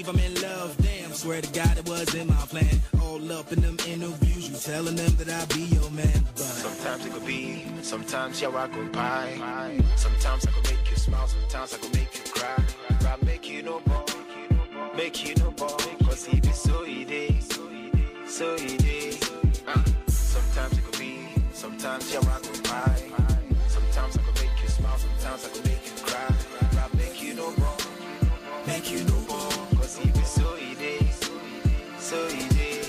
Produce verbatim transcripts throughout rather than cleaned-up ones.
believe I'm in love. Damn, swear to God it wasn't my plan. All up in them interviews, you telling them that I'll be your man. But sometimes it could be, sometimes yeah, I could pie. Sometimes I could make you smile, sometimes I could make you cry. I make you no more, make you no more. Cause he be so easy, so easy. Uh, sometimes it could be, sometimes yeah, I could pie. Sometimes I could make you smile, sometimes I could make you cry. I make you no more, make you no more. Cause he be so easy, so easy.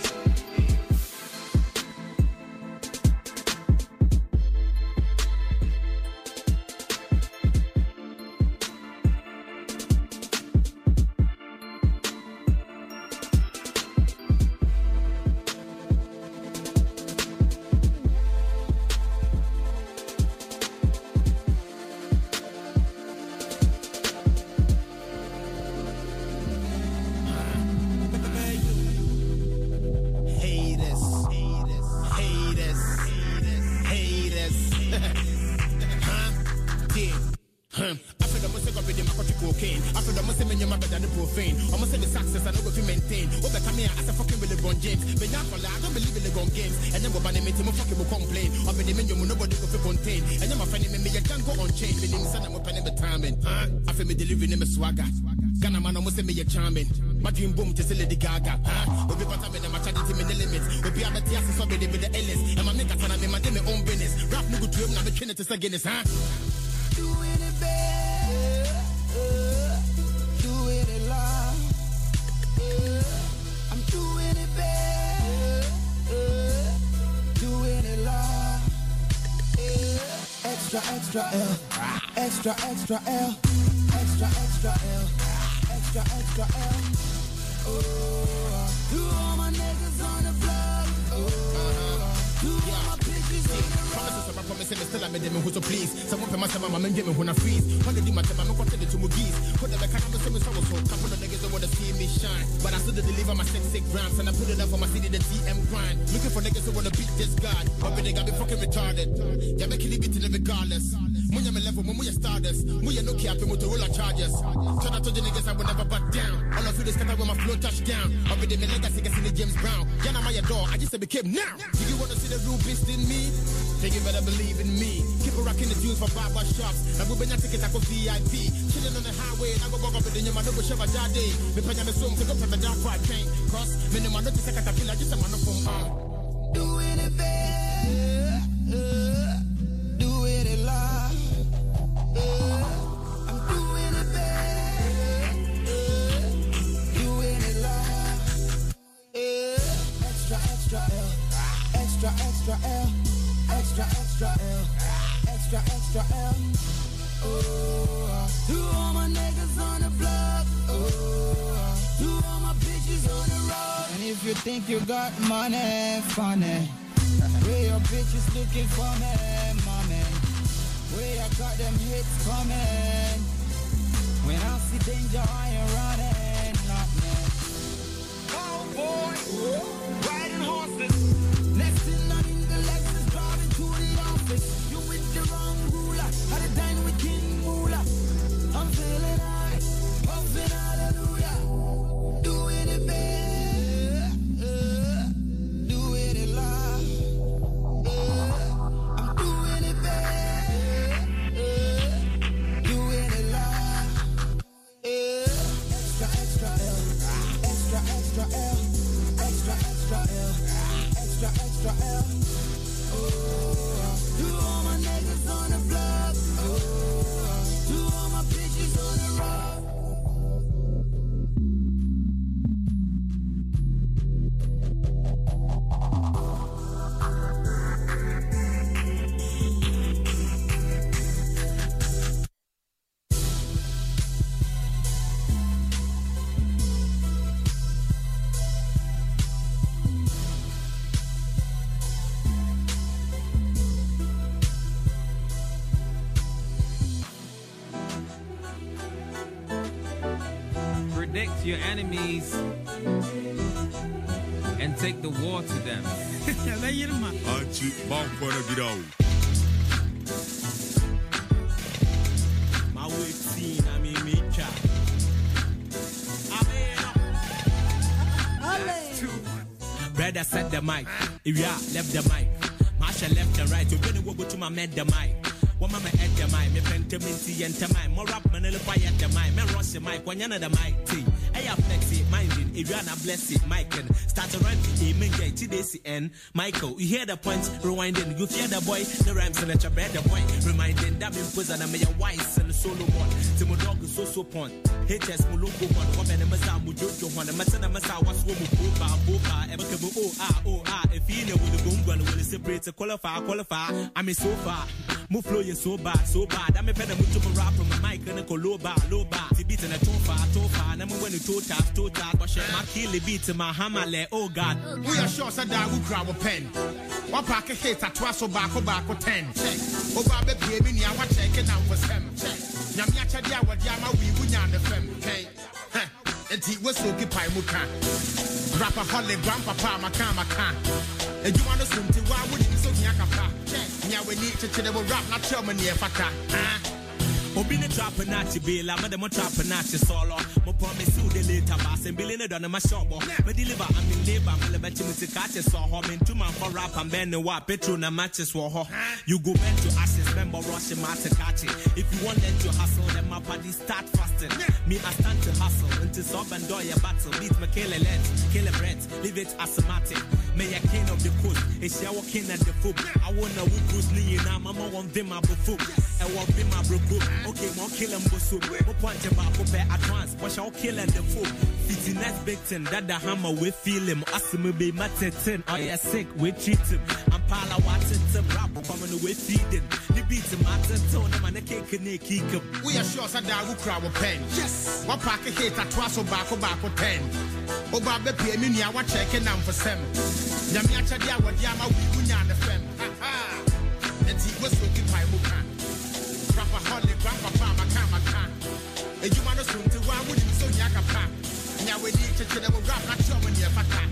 Charming. My dream boom to see Lady Gaga. Huh? We'll be part of it, my charity in the limits. We'll be able to ask us with the Ellis. And my niggas and I'm in my own business. Rap no good to him, now the Trinity is against, huh? Doing it bad, uh, doing it loud. Uh, I'm doing it bad, uh, doing it loud. Uh, extra, extra L, extra, extra L, extra, extra L. Extra, extra L. Oh, to all my niggas on the block. Oh, to all my bitches on the road. Promises, I promise, and still I made them who so please. Someone pay my son, my man, give me when I freeze. When they do my time, I'm going to the two Mugis. Put them back, I'm the same as I was so. Couple of niggas that want to see me shine. But I still deliver my six, six grams. And I put it up for my city, the T M grind. Looking for niggas who want to beat this God. But they got me fucking retarded. Yeah, making it beating them regardless. When you're level, when we're stardust. When you're no cap, Motorola charges. Shout out to the niggas, I will never back down. All of you this cut out with my flow touchdown. I'll be the legacy, guess in the James Brown. Yeah, I'm at your door, I just said became now. Do you want to see the real beast in me? Then you better believe in me. Keep rocking the tunes for barber shops. Now we've been a ticket, I go V I P. Chilling on the highway, and I go walk up with the name, I don't go shove a daddy. Me pay me swim, take up from the dark right train. Cause, me no man, don't take a caterpillar, just a man from home. Doing it bad, uh, doing it loud. Uh, I'm doing it bad, uh, doing it loud. Uh, extra, extra L, extra, extra L, extra, extra L, extra, extra L. Oh, to all my niggas on the block. Oh, to all my bitches on the road. And if you think you got money, funny, where your bitches looking for me, mommy. Where I got them hits coming. When I see danger, I ain't running, not me. Oh boy, riding horses. Next thing I'm in the Lexus, driving to the office. You with the wrong ruler, had to dine with King Moolah. I'm feeling high, pumping hallelujah. Doing it bad, uh, doing it loud. Uh, I'm doing it bad. Extra, extra L, extra, extra L, extra, extra L, extra, extra L. Oh, to all my niggas on the block. Oh, to all my bitches on the road. Predict your enemies and take the war to them. Anchi, Bangwana Gidao. My way scene, I mean, me chat. Brother set the mic. If you are left the mic. Masha left and right. You really go to my med the mic. One mama at the mic. Me pentiminti and tamai. More rap manila by at the mic. Man rush the mic. One yana the mic. T. I have flexi. Minding. If you are not blessed, Mike. Start a rhyme. Amen. Get to this end. Michael, you hear the points. Rewinding. You hear the boy. The rhymes and the bread the boy. Reminding that in prison and your wise and the solo one. Timo dog is so so point. Haters Muluko one. Woman and Massa Mujojo one. And Massa Massa was woman. Boba, Boba. Ever come. Oh, ah, oh, ah. If you know the boom gun will separate. Qualify, qualify. I mean, so far. Move flow, you're so bad, so bad. I'm a better move to rap from my mic and a low bar, low bar. The beat and a tofa, tofa. And I'm when you toe tap, toe tap. But share my kill the beat to my hammer, oh God. We are sure that we grab a pen. One pack of hits at twice or back or back or ten. Check. Oh, Baba, baby, I want to check it out for them. Check. Yamyacha, Yawa, Yama, we would yarn the fem. Okay. And he was looking pie muka. Rapper Holly, Grandpapa, Maka, Maka. And you want to swim to why would you so yakapa? Now we need to tell them rap, not Germany, Faka. Obina trap and not be la madam trap and not solo. Mo promise you the later bass and billion on my shop. Me deliver I'm in labor, I'm about to catch us or home into my for rap and bend the what petrol and matches for her. You go bend to ashes, member rush and matter catch it. If you want them to hustle, then my party start fasting. Me I stand to hustle until sub and do your battle. Beat my kill a let, kill a bread, leave it asthmatic. May a king of the coast, it's your king at the foot. I wanna whoop Bruce Lee and I'm on them up foot. I want be my bro. Okay, more kill them go so. Mo point about prepare advance, but shall kill at the foot. Fitting next big thing that the hammer we feel him. Assume be matin, or you're sick, we treat him. And Pala watching some rap coming away feeding. The beats him at the tone, and the cake and they kick him. We are sure that we grab a pen. Yes, one pack of hits at twice or back or back or ten. Oh, Baba, pay me, I want checking out for some. Yamyacha, Yawa, Yama, we would yarn the fem. Ha ha. And he was looking pie muka. Rapper Holly, Grandpapa, Maka, Maka. And you want to swim to why would you so yakapa? Now we need to tell them rap, not Germany, Faka.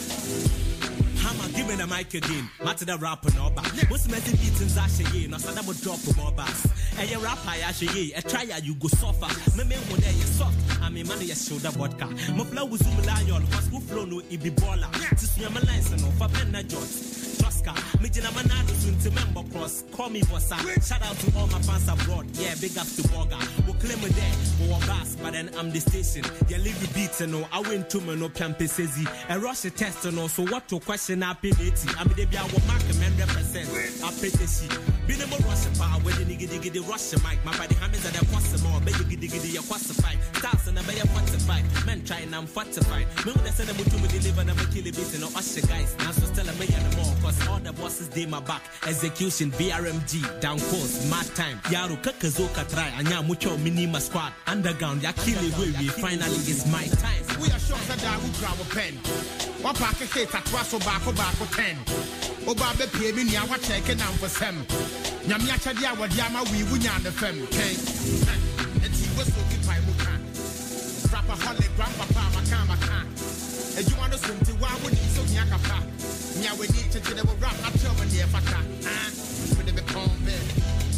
Hammer, give me the mic again. Matter the rapper no back. What's my beats in Zashay? No, so that would drop more bass. And your rapper, Ashay, a try you go suffer. Me me one day you soft. I mean, money you shoulder vodka. My flow was Umalayon, cause who flow no ibi baller. To swim a license no for penna jots. Trusca, me jina manado soon to member cross. Call me bossa. Shout out to all my fans abroad. Yeah, big up to Boga. We'll claim a day, we'll bass, but then I'm the station. Yeah, leave the beats and no, I win to me no Piampe Sezi. A rush a test and no, so what to question I pay eighty. I mean, they be our mark a man represent. I pay the sheet. Be the more rush power when the nigga diggy the rush mic. My body hammers and I quast more. Bay you giddy giddy, you quastify. Stars and I bay you quantify. Men trying, I'm fortified. Me when they send them to me deliver, and I kill a bit and no usher guys. Now so tell me anymore. Cause all the bosses they my back. Execution, B R M G, down course, mad time. Yaru kakazoka try, anya mucho minima squad. Underground, ya kill it way we finally it's my time. We are sure that we grab a pen. One pack of hits at twice or back or back or ten. Oh, Baba, pay me, I want checking out for some. Yamyacha, Yawa, Yama, we would yarn the fem. Okay. And he was looking by Muka. Rapper Holly, Grandpapa, Maka, Maka. And you want to swim to why would you so yakapa? Now we need to tell them rap, not Germany, Faka. Ah, with the become bed.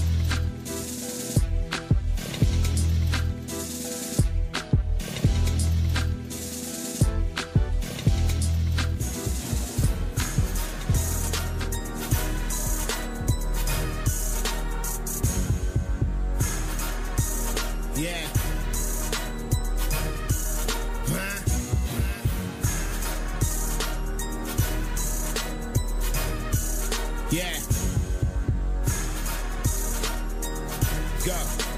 Yeah. Huh? Yeah. Go.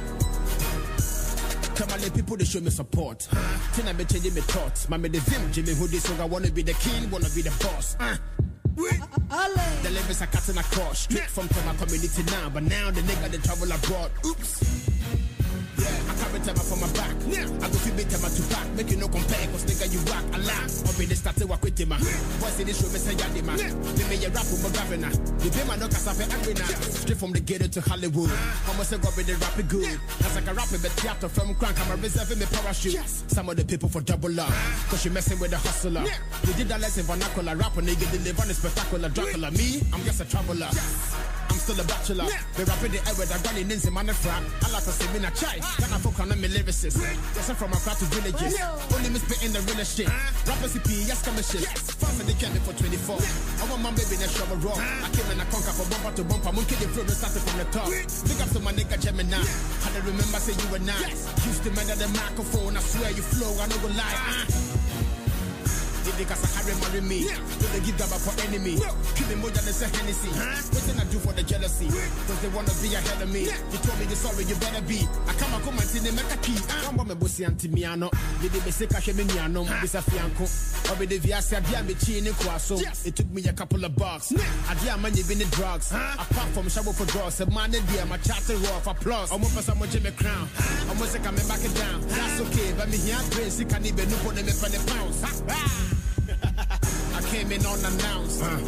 Come on, let people they show me support. Then I be changing my thoughts. My me the vim, Jimmy who this song I wanna be the king, wanna be the boss. Uh. The levels are cutting across, straight from my community now, but now the nigga they travel abroad. Oops. Yeah, I carry time from my back. Yeah. I go feel big time to back. Make you no compare, cause nigga you rock a lot. Or be the starter work with him. Boys in this room, say Yadima. They may a rap with my governor. You be my no casafe arena. Straight from the ghetto to Hollywood. Almost a go with the rapping good. As like a rapper, but theater from crank, I'm reserving me parachute. Some of the people for double up. Cause you messing with the hustler. You did that lesson vernacular. Rapper nigga deliver on the spectacular. Dracula, me, I'm just a traveler. I'm still a bachelor. The rapper the ever that gone in the man frap. I like to say me na chai. Can I fuck on me lyricist? Yes, I'm from a flat to villages. Only me spitting the real shit. Rappers C P, yes, come shit. Fast and they came me for twenty-four. I want my baby next show raw. I came and I conquer from bumper to bumper. Monkey the flow started from the top. Big up to my nigga Gemini. How to remember say you were nice. Used to murder the microphone. I swear you flow. I know go lie. Because I carry marry me, don't they give that for enemy? Kill them more than a Hennessy. What can I do for the jealousy? Cause they wanna be ahead of me. You told me you're sorry, you better be. I come and come and see them make a key. I'm one of Bossy Antimiano. You did me sick, I came in Yano, this a fianco. Or with the Viasia, Diami Chin in Quasso. It took me a couple of bucks. I dear man, you've been in drugs. Apart from Shabo for drugs, a man and dear, my charter raw for applause. I'm for someone Jimmy Crown. I'm going to come back it down. That's okay, but me here, Prince, you can't even look for them for the pounds. I came in unannounced. Uh.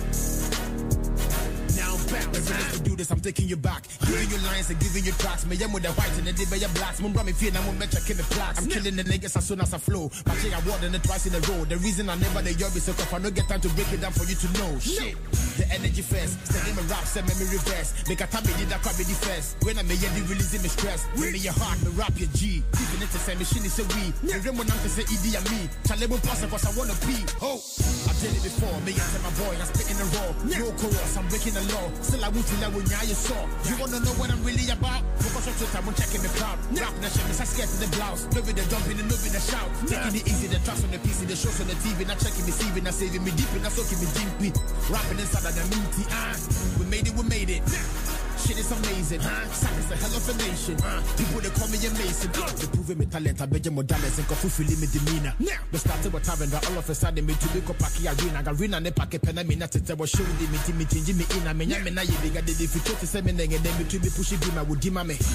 Now I'm back. Every time you do this, I'm taking you back. Giving you lines and giving you tracks. Me, I'm with the white and the day by your blacks. Mum, me feel I'm gonna kill the plaques. I'm killing the niggas as soon as I flow. But I ward and twice in a row. The reason I never the job is so tough. I don't get time to break it down for you to know. Shit. The energy first. Send me rap, send me reverse. Make a time me did that crap be the first. When I may end releasing me stress. When me your heart, me rap your G. Even if it's a machine, it's a we. The rim when I'm to say E D and me. Chalebo pass cause I wanna pee. Oh, I did it before. Me and my boy, I'm spitting the raw. No chorus, I'm breaking the law. Still I won't feel like when you saw. You wanna know what I'm really about? Focus on Twitter, I'm checking me proud. Rap the shit, I'm scared to the blouse. No with the jumping and no with the shout. Taking it easy, the tracks on the P C, the shows on the T V. Not checking me, saving, not saving me deep, not soaking me deep. Rapping inside of the meaty. We made it, we made it. Shit is amazing. Sack is a hell of a nation. People they call me amazing. They proving me talent. I bet you more dollars and coffee feeling me demeanor. They started with having that all of a sudden me to be copaki arena. Arena ne packet pen. I mean not to was showing me to me changing me in. I mean I mean I bigger the difficult to say me and then me to be pushing me. I would demand me.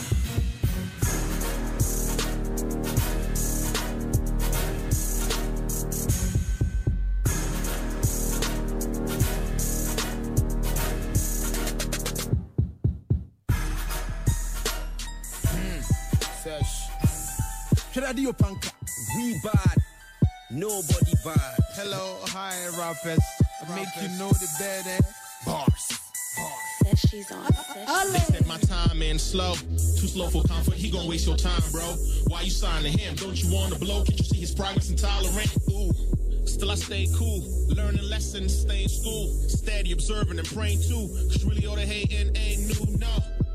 Radio Panka. We bad, nobody bad. Hello, hi, rappers. I make you know the better. Bars. Says she's on. They said my time in slow. Too slow for comfort. He gon' waste your time, bro. Why you signing him? Don't you want to blow? Can't you see his progress and tolerant? Ooh. Still I stay cool, learning lessons, stay in school, steady observing and praying too. Cause really all the hating ain't new, no.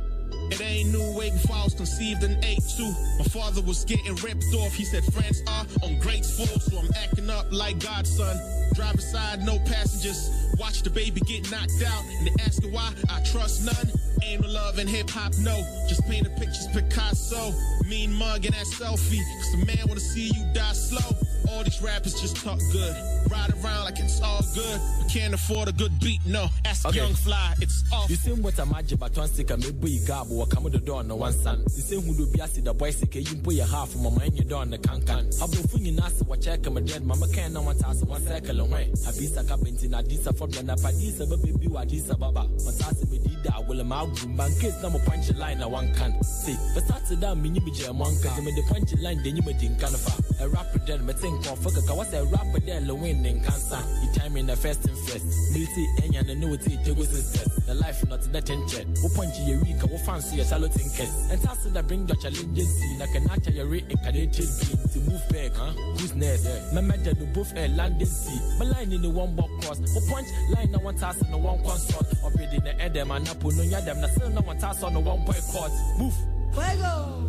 It ain't new way before I was conceived in eight two. My father was getting ripped off. He said friends are ungrateful, so I'm acting up like Godson. Driver side, no passengers. Watch the baby get knocked out, and they asking why I trust none. Ain't no love in hip hop, no. Just painting pictures, Picasso. Mean mug and that selfie. Cause the man wanna see you die slow. All these rappers just talk good. Ride around like it's all good, but can't afford a good beat, no. Ask okay. Young Fly, it's off. You see what a magic but one stick and maybe you got or come to the door on the one son. The same who do be asked the boy sick, you put your half of my mind, you don't the can can. I've been feeling nasty, what check my dead, mama can't know what task one circle away. I be stuck up in Adisa for Blanda Padisa, but baby, what is a baba. But that's me did that, will a mouth room, and kids number punch line, I one can. See, but that's a damn mini bitch, one can, the punch line, then you may think kind of a rapper, then, but think of fuck, I was a rapper there, Lewin and cancer. You time in the first and first. Mility, and you know it, it was success. The life not in the tension. We'll punch you, week, we'll fancy a shallow thinkers. And that's that bring the challenges, see, like an actor, you're incarnated to move back, huh? Who's next? My mother, the both a landing sea. My line in the one box cross. We'll punch line on one task on the one consort. Or bid in the Edem and Napo, no yadam, na still no one task on the one point court. Move. Fuego!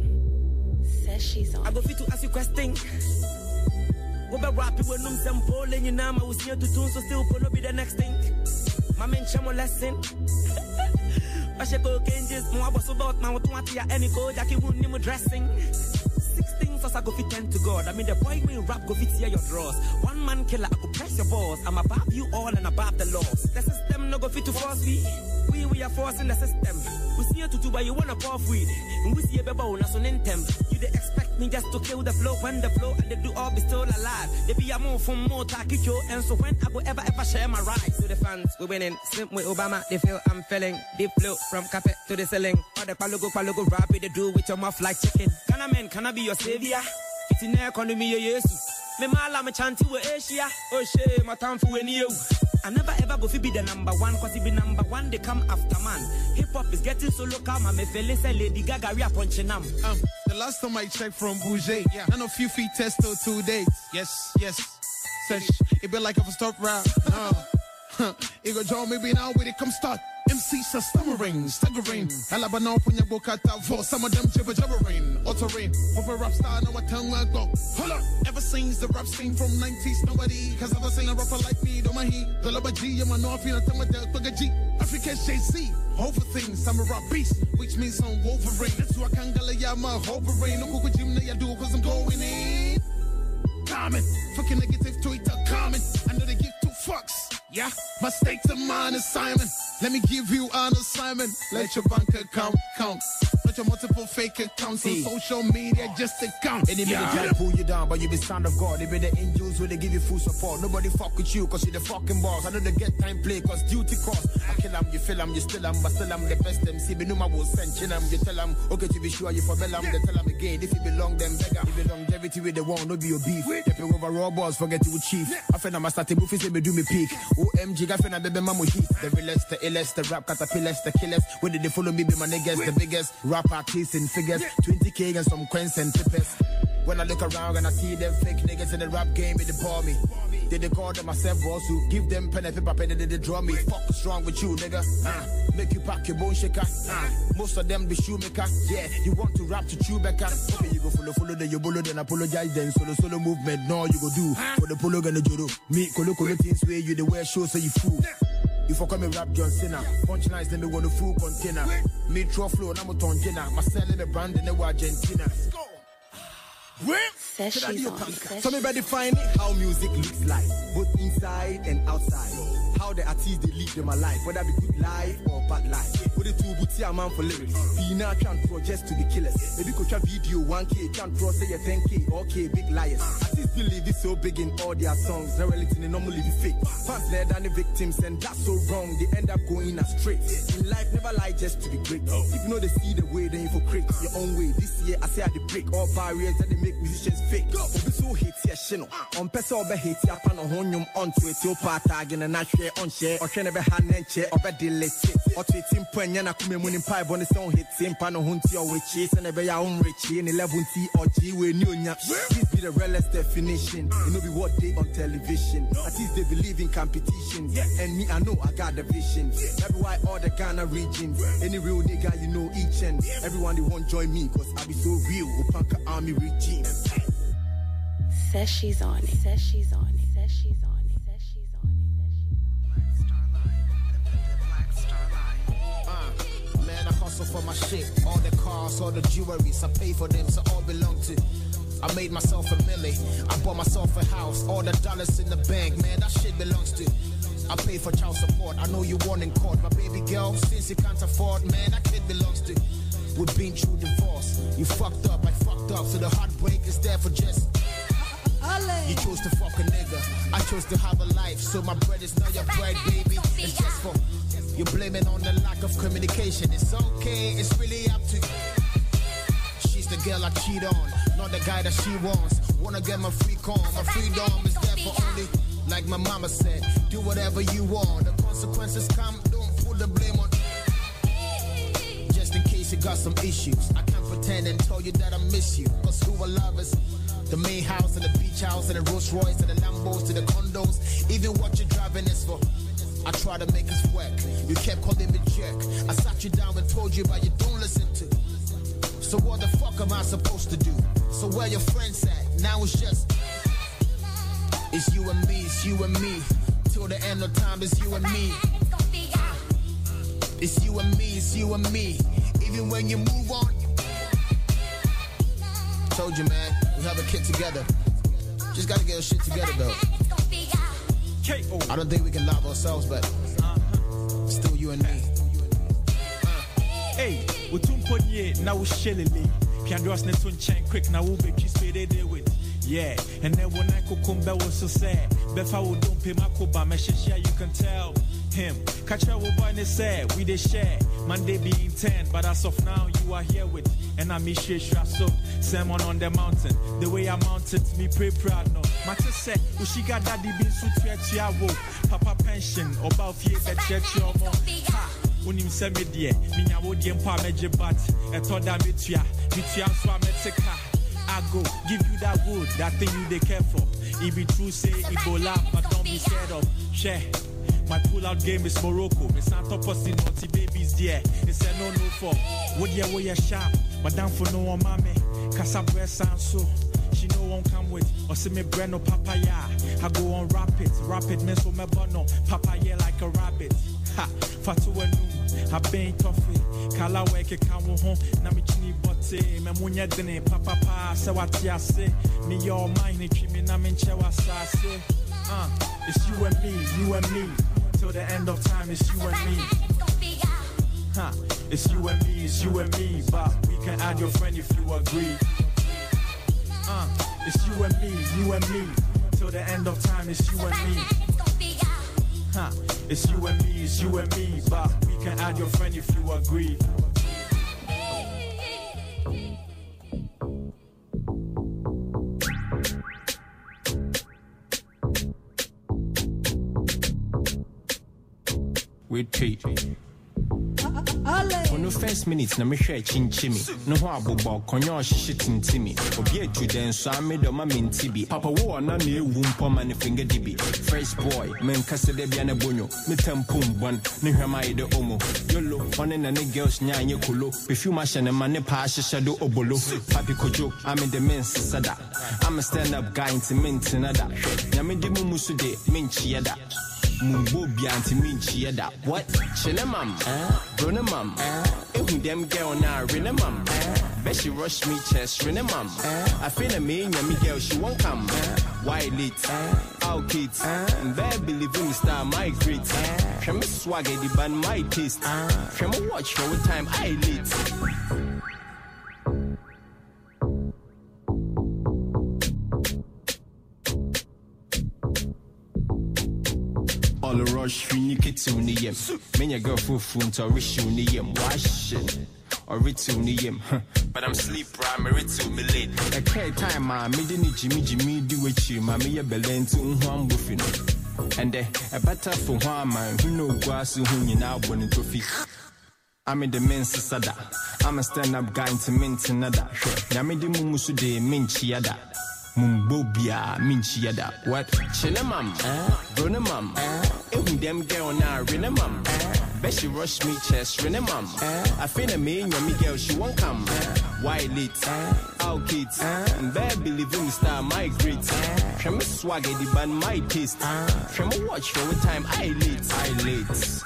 Mm. Says she's on. I go fit to ask you question. What about rapping with them some polling? You know, I was here to tune, so still gonna be the next thing. My men, chamo lesson. I should go just more about my twenty any code, I can win him dressing. Six things as I go fit ten to God. I mean, the boy will rap go fit here your drawers. One man killer, I go press your balls. I'm above you all and above the laws. The system no go fit to force me. We, we are forcing the system. We see you to do, but you wanna puff weed. And we see a baby on us on intem. You they expect me just to kill the flow when the flow and they do all be still alive. They be a move from more takicho. And so when I go ever ever share my ride. To the fans, we winning. Slim with Obama, they feel I'm feeling. Deep flow from cafe to the ceiling. Or the palugo palugo rap they do with your mouth like chicken. Can I man, can I be your savior? It's in the economy, yes. Me mala me chanty we Asia. Oh shit, my time for when you. I never ever go fi be the number one, cause if be number one, they come after man. Hip hop is getting so local, my me feel say Lady Gaga we are punching them. Um, the last time I checked from Bouger, yeah, none of you feet test till two days. Yes, yes. Sesh, it be like if I stop rap. No. Huh. It go John maybe now when it come start. M Cs are stammering, staggering. Alabama when you book at that for some of them jibber jabbering. Uttering, over rap star, now I tongue I go. Hold up, ever since the rap scene from nineties, nobody has ever seen a rapper like me. Don't mind he, the love G, I'm a no feel a tongue with the G. African J C, over things, I'm a rap beast, which means I'm Wolverine. That's why I can't gala ya my hovering. No cook gym, I do cause I'm going in. Comment, fucking negative Twitter comment. I know they give two fucks. Yeah, my state of mind is Simon. Let me give you an assignment. Let your bank account count. Let your multiple fake accounts on social media just to count. Any minute try to pull you down, but you be son of God. They be the angels where they give you full support. Nobody fuck with you, cause you the fucking boss. I know they get time play, cause duty cost. I kill them, you feel them, you still them, but still I'm the best them. See me no my will send them. You tell them, okay to be sure you for them. They tell them again, if you belong them beggar. If you longevity with the one, no be your beef. They pay over raw balls, forget to achieve. I feel I'm a starting movie, say me do me peak. O M G, I feel I'm baby mama heat. The realest, the illest, the rap caterpillars, the killers. Where did they follow me, be my niggas, the biggest rap artists in figures. twenty K and some coins and tippers. When I look around and I see them fake niggas in the rap game, they pour me. Did they call them myself also? Give them pen and paper, pen and they draw me. Fuck what's wrong with you, nigga? Uh, make you pack your bone shaker. Uh, most of them be shoemaker. Yeah, you want to rap to Chewbacca. Okay, you go follow, follow, then you follow, then apologize, then solo, solo movement. No, you go do. For the polo gonna do. Me, kolo, kolo, things where you the wear show, so you fool. If I come and rap John Cena, punchlines, then me want a full container. Me throw flow, I'm a ton jenna. My selling a brand in the Argentina. Let's go. Says she's on. So me better define it, how music looks like, both inside and outside. How the artists they live them alive, whether be good life or bad life. Put it to booty a man for lyrics. Pina can't pro just to the killers. Maybe coach a video one K, can't pro say a ten K. Okay, big liars. Artists believe it's so big in all their songs. Their reality they normally be fake. Fans led than the victims, and that's so wrong. They end up going astray. In life, never lie just to be great. If you know they see the way, then you for create your own way. This year I say I the break all barriers that they make musicians fake. Obi so hate ya shino. On pesa obe hate ya pan on honyum on to it your part again and I share on share or share be hand and chair or be delete or to it point yana kume munim pie bonus on hit same pan on hunty or which is and be your own rich in eleven T or G we new nya. This be the realest definition. You know be what they on television. At least they believe in competition. And me I know I got the vision. That's why all the Ghana region. Any real nigga you know each and everyone they won't join me cause I be so real. Opanka army regime. Says she's on it. Says she's on it. Says she's on it. Says she's on it. Black Starline. Uh, man, I hustle for my shit. All the cars, all the jewelries, I pay for them, so all belong to. I made myself a milli. I bought myself a house. All the dollars in the bank, man, that shit belongs to. I pay for child support. I know you won in court, my baby girl. Since you can't afford, man, that kid belongs to. We've been through divorce. You fucked up, I fucked up. So the heartbreak is there for just. You chose to fuck a nigga. I chose to have a life, so my bread is not your bread, baby. It's just for you're blaming on the lack of communication. It's okay, it's really up to you. She's the girl I cheat on, not the guy that she wants. Wanna get my free con, my freedom is there for only. Like my mama said, do whatever you want. The consequences come, don't put the blame on. Just in case you got some issues, I can't pretend and tell you that I miss you. Cause who I love is the main house and the beach house and the Rolls Royce and the Lambos to the condos. Even what you're driving is for. I try to make us work. You kept calling me jerk. I sat you down and told you, but you don't listen to. So what the fuck am I supposed to do? So where your friends at? Now it's just it's you and me, it's you and me. Till the end of time, it's you and me. It's you and me, it's you and me. Even when you move on. Told you, man, we have a kid together. Just gotta get our shit together, though. I don't think we can love ourselves, but still you and me. Hey, we too important now we shellily. Piandros ne tun chain quick now we be kiss they deal with. Yeah, and then when I could come back was so sad. Befa will don't pay my coba, my share you can tell him. Catch up with one said we they share. Monday being ten, but as of now you are here with. And I'm Misha so sermon on the mountain. The way I mounted me, pray proud no. Matter said, she got daddy been so twenty Papa pension, about fear that church your mom. Unim semi dear, Mina would yampa major bat, a toda mitia, mitia swametica. I go, give you that wood, that thing you they care for. It be true, say Ebola, but don't be scared of. Share. My pull-out game is Morocco. Miss Santo Posse naughty babies there. It's a no-no for. What ya way ya sharp? But down for no one, mommy. Casabre Sanso. She know won't come with. Or see me brand papaya. I go on rapid. Rapid miss with my bono. Papaya like a rabbit. Ha! Fatu enu. I been toffee. Kala weke kamu hon. Na mi chini bote. Me munya dene. Papa pa. Se wati ase. Me your mind. Ni chimi na minche wasase. Uh, it's you and me. You and me. Till the end of time, it's you and me. Huh. It's you and me, it's you and me. But we can add your friend if you agree. Uh, it's you and me, you and me. Till the end of time, it's you and me. Huh. It's you and me, it's you and me. But we can add your friend if you agree. Wait, wait. For no first minutes, na me share chinchimi. No habo ba konyo shit intimi. Obie to den so I made my mintibi. Papa wo na ne wumpo man finger dibi. Fresh boy, men kase de bia na bonyo. Me tempum bon, ne hwama ide omo. Yolo, one na ne girls nya nye kulo. Perfume machine man ne pa shadow obolo. Papi kojo, I'm in the men's sada. I'm a stand up guy into mint nada. Nyame di mu musu de minchi yada. Mumbo bianti minchi yada. What? Chile mam, bruna mam. Ehun dem girl na rene mam. Bet she rush me chest rene mam. I feel a me nyami girl she won't come. Why late? Out kids. Bear believe in star my great. From me swagger the band my taste. From me watch for what time I late. All the rush for you get to the yem. Men your girl for phone to wish you the yem. Washing or return the yem. But I'm sleep primary to me late. A care time, ma, me didn't Jimmy Jimmy do with you, mammy, your belly to one buffin. And a better for one man who know grass who you now want to feed. I'm in the men's sada. I'm a stand up guy to mint another. Yamidi Mumusu de Minchi Yada. Mumbobia, Minchi Yada. What? Chile mam, bruna mam. Ehun dem girl na rene mam. Bet she rush me chest rene mam. I feel a me nyami girl she won't come. Why late? Out kids. Bear believe in star my great. From me swagger the band my taste. From me watch for what time I late. I late.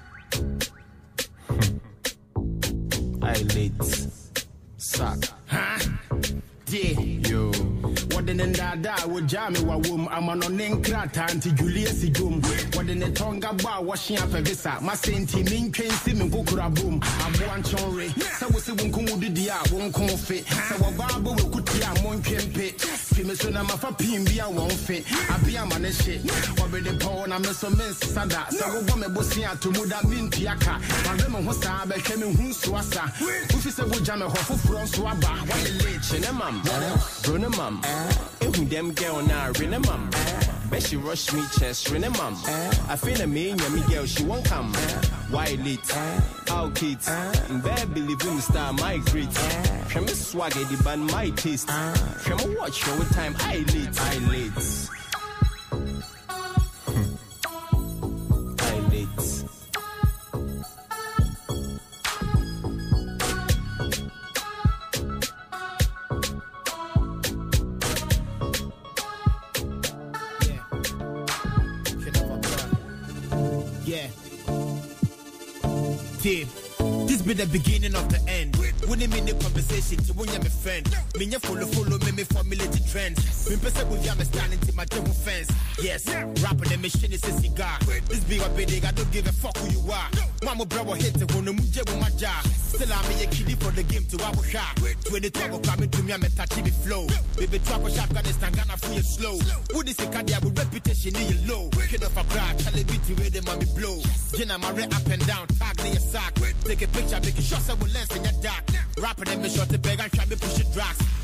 I late. Suck. Huh? Yeah. Yo. What in the da would jammy wa womb? I'm on an crata anti Julius Jum. What in the tonga bar washing up a visa? My saint mean train simming bukura boom. I'm one chonre. So was a won't dia, won't come fit. So a barber will put ya mon pit. Fimisuna mafa pimbia won't fit. I be a man shit. What be the pawn? I'm a so miss sada. So a woman bosia to muda min piaka. My women was a became who's swassa. If you say we jam a hoffu from swaba, why late? Chinamam, Bruna mam. Ehun dem girl na rene mam. Bet she rush me chest rene mam. I feel a me nyami girl she won't come. Why late? Out kids. Bear believe in star my great. From me swagger the band my taste. From me watch for what time I late. I late. I late. Yeah. Dib. This be the beginning of the end. When I'm in the conversation, to when you're my friend. Me you follow, follow me, me formulate the trends. Me person with you, I'm standing to my table fence. Yes, rapping the machine is a cigar. This be a big, I don't give a fuck who you are. Mama brother hit the one, I'm with my job. Still I'm a kiddie for the game to our shot. twenty trouble coming to me, I'm a touchy the flow. Baby trouble shot, Afghanistan, Ghana for you slow. What is a cardia with reputation in your low? Kid off a crack, tell it to where the mommy blow. Jenna, my red up and down, tag in your sock. Take a picture, make a shot, so we'll lens in your dark. Rapping and me short the bag and try me push it drugs.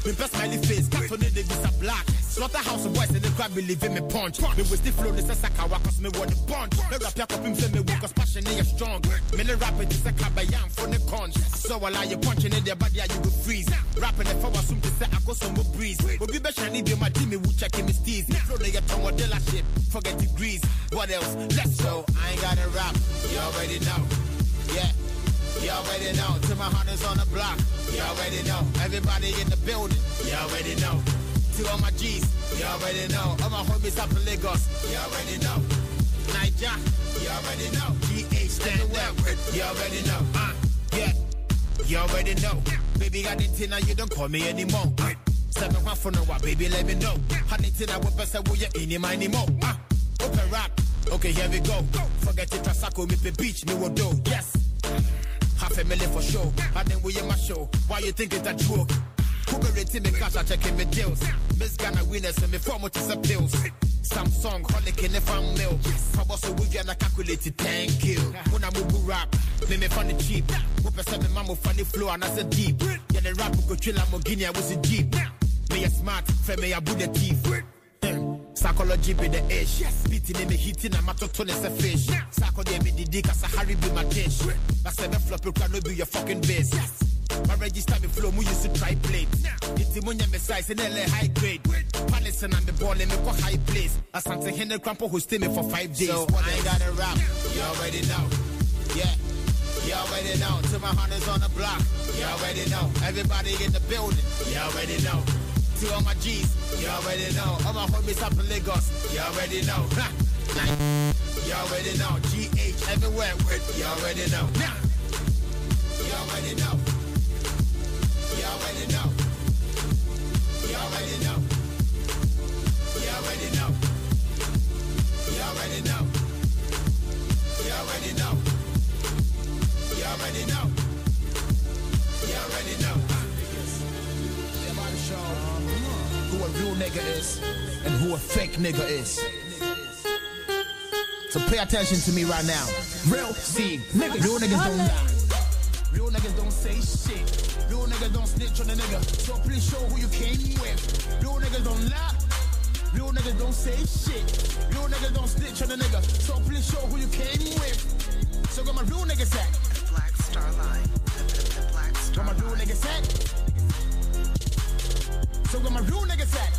Me best smiley face, cat on the visa black. Slaughterhouse boys and the crowd believe in me punch. Me with the flow, this is a kawa, cause me want the punch. Me rap ya up him say me work, cause passion is strong. Me the rap it is a kabayam for the conch. So while I you punching in their body, you go freeze. Rapping the power soon to say I go some more breeze. But be better than be my Jimmy, we check him his teeth. Flow the tongue with the la shit, forget degrees. What else? Let's go. I ain't gotta rap, you already know. Yeah. You already know, till my heart is on the block. You already know, everybody in the building. You already know, to all my G's. You already know, all my homies up in Lagos. You already know, Niger. You already know, G H stand up. You already know, uh, yeah. You already know, baby got it now you don't call me anymore. Uh, seven one for no what, baby let me know. Honey tina what person will you in him anymore? Uh, open rap, okay here we go. Forget it, Tasako me the beach, me will do, yes. Half a million for sure. I think we in my show. Why you think it's a joke? Who be rating me cash? I checking me deals. Miss Ghana winners and me form what is a pills. Samsung, Holiday, and fan mail. I was a with you and I calculated. Thank you. When I move rap, me me funny cheap. Whoop a seven mammo funny flow and I said deep. Yeah, the rap go chill Lamborghini. I was a jeep. Me a smart, for me I put the teeth. Psychology be the ish. Yes. Beating in the heating, I'm a total is a fish. Psychology be the dick, as a Harry be my dish. I said the flop, you can be your fucking base. Yes. My register me flow, we used to try plate. It's the money me size in L A high grade. Palace and I'm the ball and me go high place. I sent a Henry Crampo who stay me for five days. So I ain't gotta rap, you already know. Yeah, you already know. Till my heart is on the block, you already know. Everybody in the building, you already know. To all my G's, you already know. All my homies up in Lagos, you already know. You already know. G H everywhere, you already know. You already know. You already know. You already know. You already know. You already know. You already know. You already know. You already know. Everybody show who a real nigga is and who a fake nigga is. So pay attention to me right now. Real, see, niggas, real niggas don't lie. Real niggas don't say shit. Real niggas don't snitch on a nigga. So please show who you came with. Real niggas don't lie. Real niggas don't say shit. Real niggas don't snitch on a nigga. So please show who you came with. So got my real niggas at. The Black Star Line. The Black Star Line. Got my real niggas at. So got my real niggas at.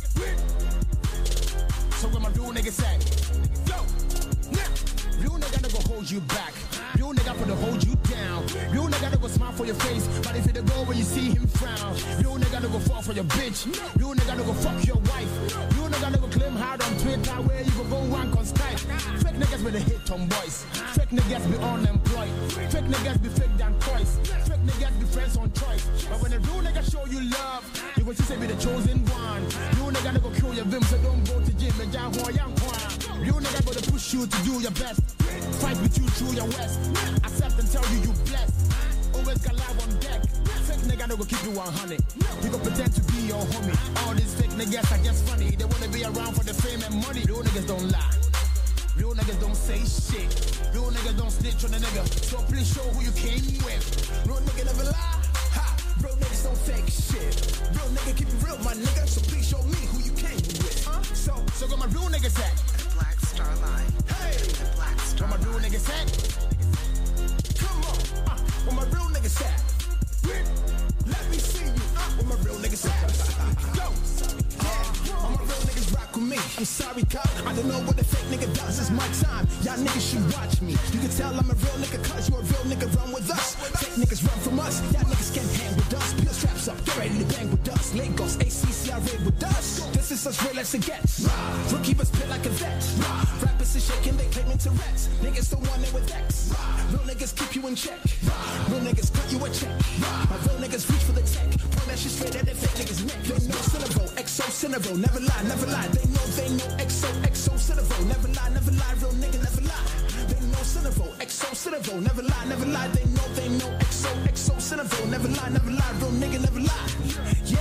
So got my real niggas at. Yo, now, real nigga not gonna hold you back. Real nigga gonna hold you down. Real nigga not gonna smile for your face, but if it go when you see him frown. Real nigga not gonna fall for your bitch. Real nigga not gonna fuck your wife. Real nigga not gonna claim hard on Twitter where you can go rank on Skype. Fake niggas be the hit on boys. Fake niggas be unemployed. Fake niggas be fake than toys. Fake niggas be friends on choice. But when a real nigga show you love, you go to say be the chosen one. Real nigga not gonna kill your vim, so don't go to gym and jam for young one. Real nigga gonna push you to do your best. Fight with you through your west. Accept and tell you you blessed. Always got live on deck. Fake nigga no go keep you one hundred. You go pretend to be your homie. All these fake niggas are just funny. They wanna be around for the fame and money. Real niggas don't lie. Real niggas don't say shit. Real niggas don't snitch on a nigga. So please show who you came with. Real nigga never lie. Ha! Real niggas don't fake shit. Real nigga keep it real, my nigga. So please show me who you came with. Huh? So, so got my real niggas at. The Black Star Line. Hey! The Black Star Line. Where my real niggas at? Come on. Uh, where my real niggas at? Let me see you. Uh, where my real niggas at? Go! Yeah. All my real niggas rock with me. I'm sorry, cuz I don't know what the fake nigga does. It's my time. Y'all niggas should watch me. You can tell I'm a real nigga cuz you a real nigga, run with us. Fake niggas run from us. Y'all niggas can't hang with us. Peel straps up, get ready to bang with us. Lagos, A C C, I raid with us. This is as real as it gets. Rookie was spit like a vet. Rappers is shaking, they claiming Tourette's. Niggas don't want it with X. Real niggas keep you in check. Real niggas cut you a check. My real niggas reach for the tech. Point that shit straight at the fake niggas neck. They know Cinnavo, X O Cinnavo. Never lie, never lie. They know, they know X O, X O Cinnavo. Never lie, never lie. Real nigga never lie. They know Cinnavo, X O Cinnavo. Never lie, never lie. They know, they know X O, X O Cinnavo. Never lie, never lie. Real nigga never lie. Yeah.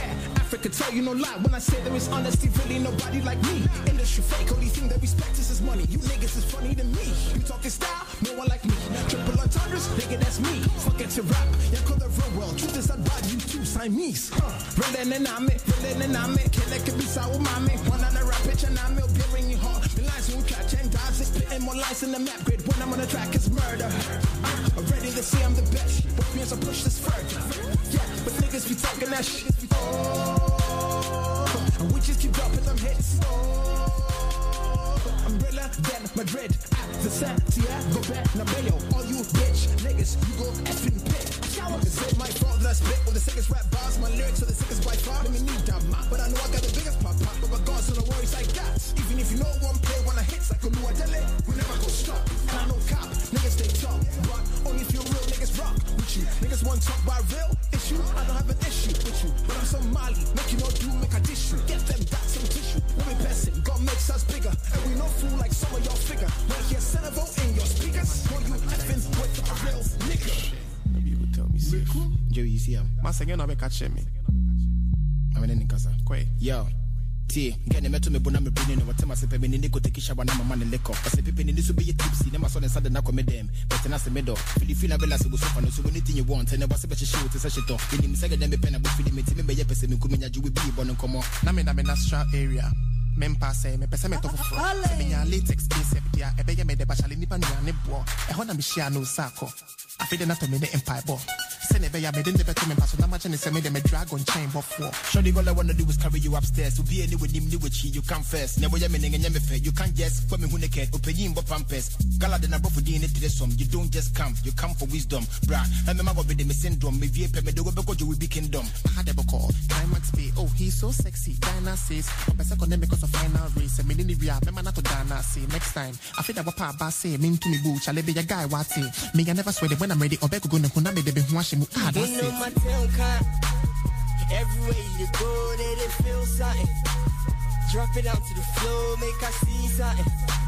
Africa, tell you no lie when I say there is honesty, really nobody like me. Industry fake, only thing they respect is his money. You niggas is funny to me. You talking style, no one like me. Triple entendres, nigga, that's me. Fuck it to rap, yeah, call the real world. Truth is, I'd buy you two Siamese. Rolling and I'm it, rolling and I'm it. Can't let it be sour, mommy. One on the rap pitch and I'm it, beer in your heart. The lines won't catch and dies it. Spitting more lines in the map grid. When I'm on the track, it's murder. I'm ready to see I'm the best. But me as I push this further. Yeah, but niggas be talking that shit. Oh, and we just keep dropping them hits. Oh, umbrella, then Madrid, at the Santiago Bernabeu. All you bitch niggas, you go effing pit. It's not my fault that I spit with the sickest rap bars. My lyrics are the sickest by far. Let me need that man, but I know I got the biggest pop pop. But my God's on the worries I got. Even if you know one play, when I hits like a new Adele, we never go stop. And I know cop, niggas they talk, but only if you real niggas rock with you. Niggas want talk about real issue. I don't have an issue with you, but I'm Somali. Make you not do, make a dish you. Get them back some tissue. When we pass it, God makes us bigger, and we no fool like some of y'all figure. When you hear Senevo in your speakers, when you effing with a real nigga. Joey, you see him? Master, you're not catching me. I'm in Casa. Quay. Yo. T, get the metal me bona me bring in what time I say me need to take shower na my man liquor. I say people need to be tipsy. Never saw inside the knock with them. But then I say middle. Feel feel like so so no so anything you want. And never say better shoot to such a talk. In the second them pen about feeling me to me be person me kumenya ju we be born and come on. Na me na me natural area. Mempa say me pese me to for. Se me nya latex concept dia e be ye me de bashali nipa nya ne bo. E ho na me share no sako. I feel not to me the empire ball. Send it by ya, made in the better pass. Not much and it's made them a dragon chain before. Surely all I wanna do is carry you upstairs. To be any with him, new with you come first. Never ya meaning and yamife. You can't just put me who naked, open him but pampers. Gala the number for D N A to the sum. You don't just come, you come for wisdom. Bra, I remember what the syndrome. Maybe a payment, because you will be kingdom. I had ever call. Climax Bay. Oh, he's so sexy. Diana says, but second because of final race. I mean, in the real, remember not to Dana say next time. I feel that what Papa say, mean to me, boo, shall be a guy, what's it? Me, I never swear that when I'm ready, or back go to Huna, they be washing. Ah, that's it. My town kind. Everywhere you go, they, they feel something. Drop it out to the floor, make I see something.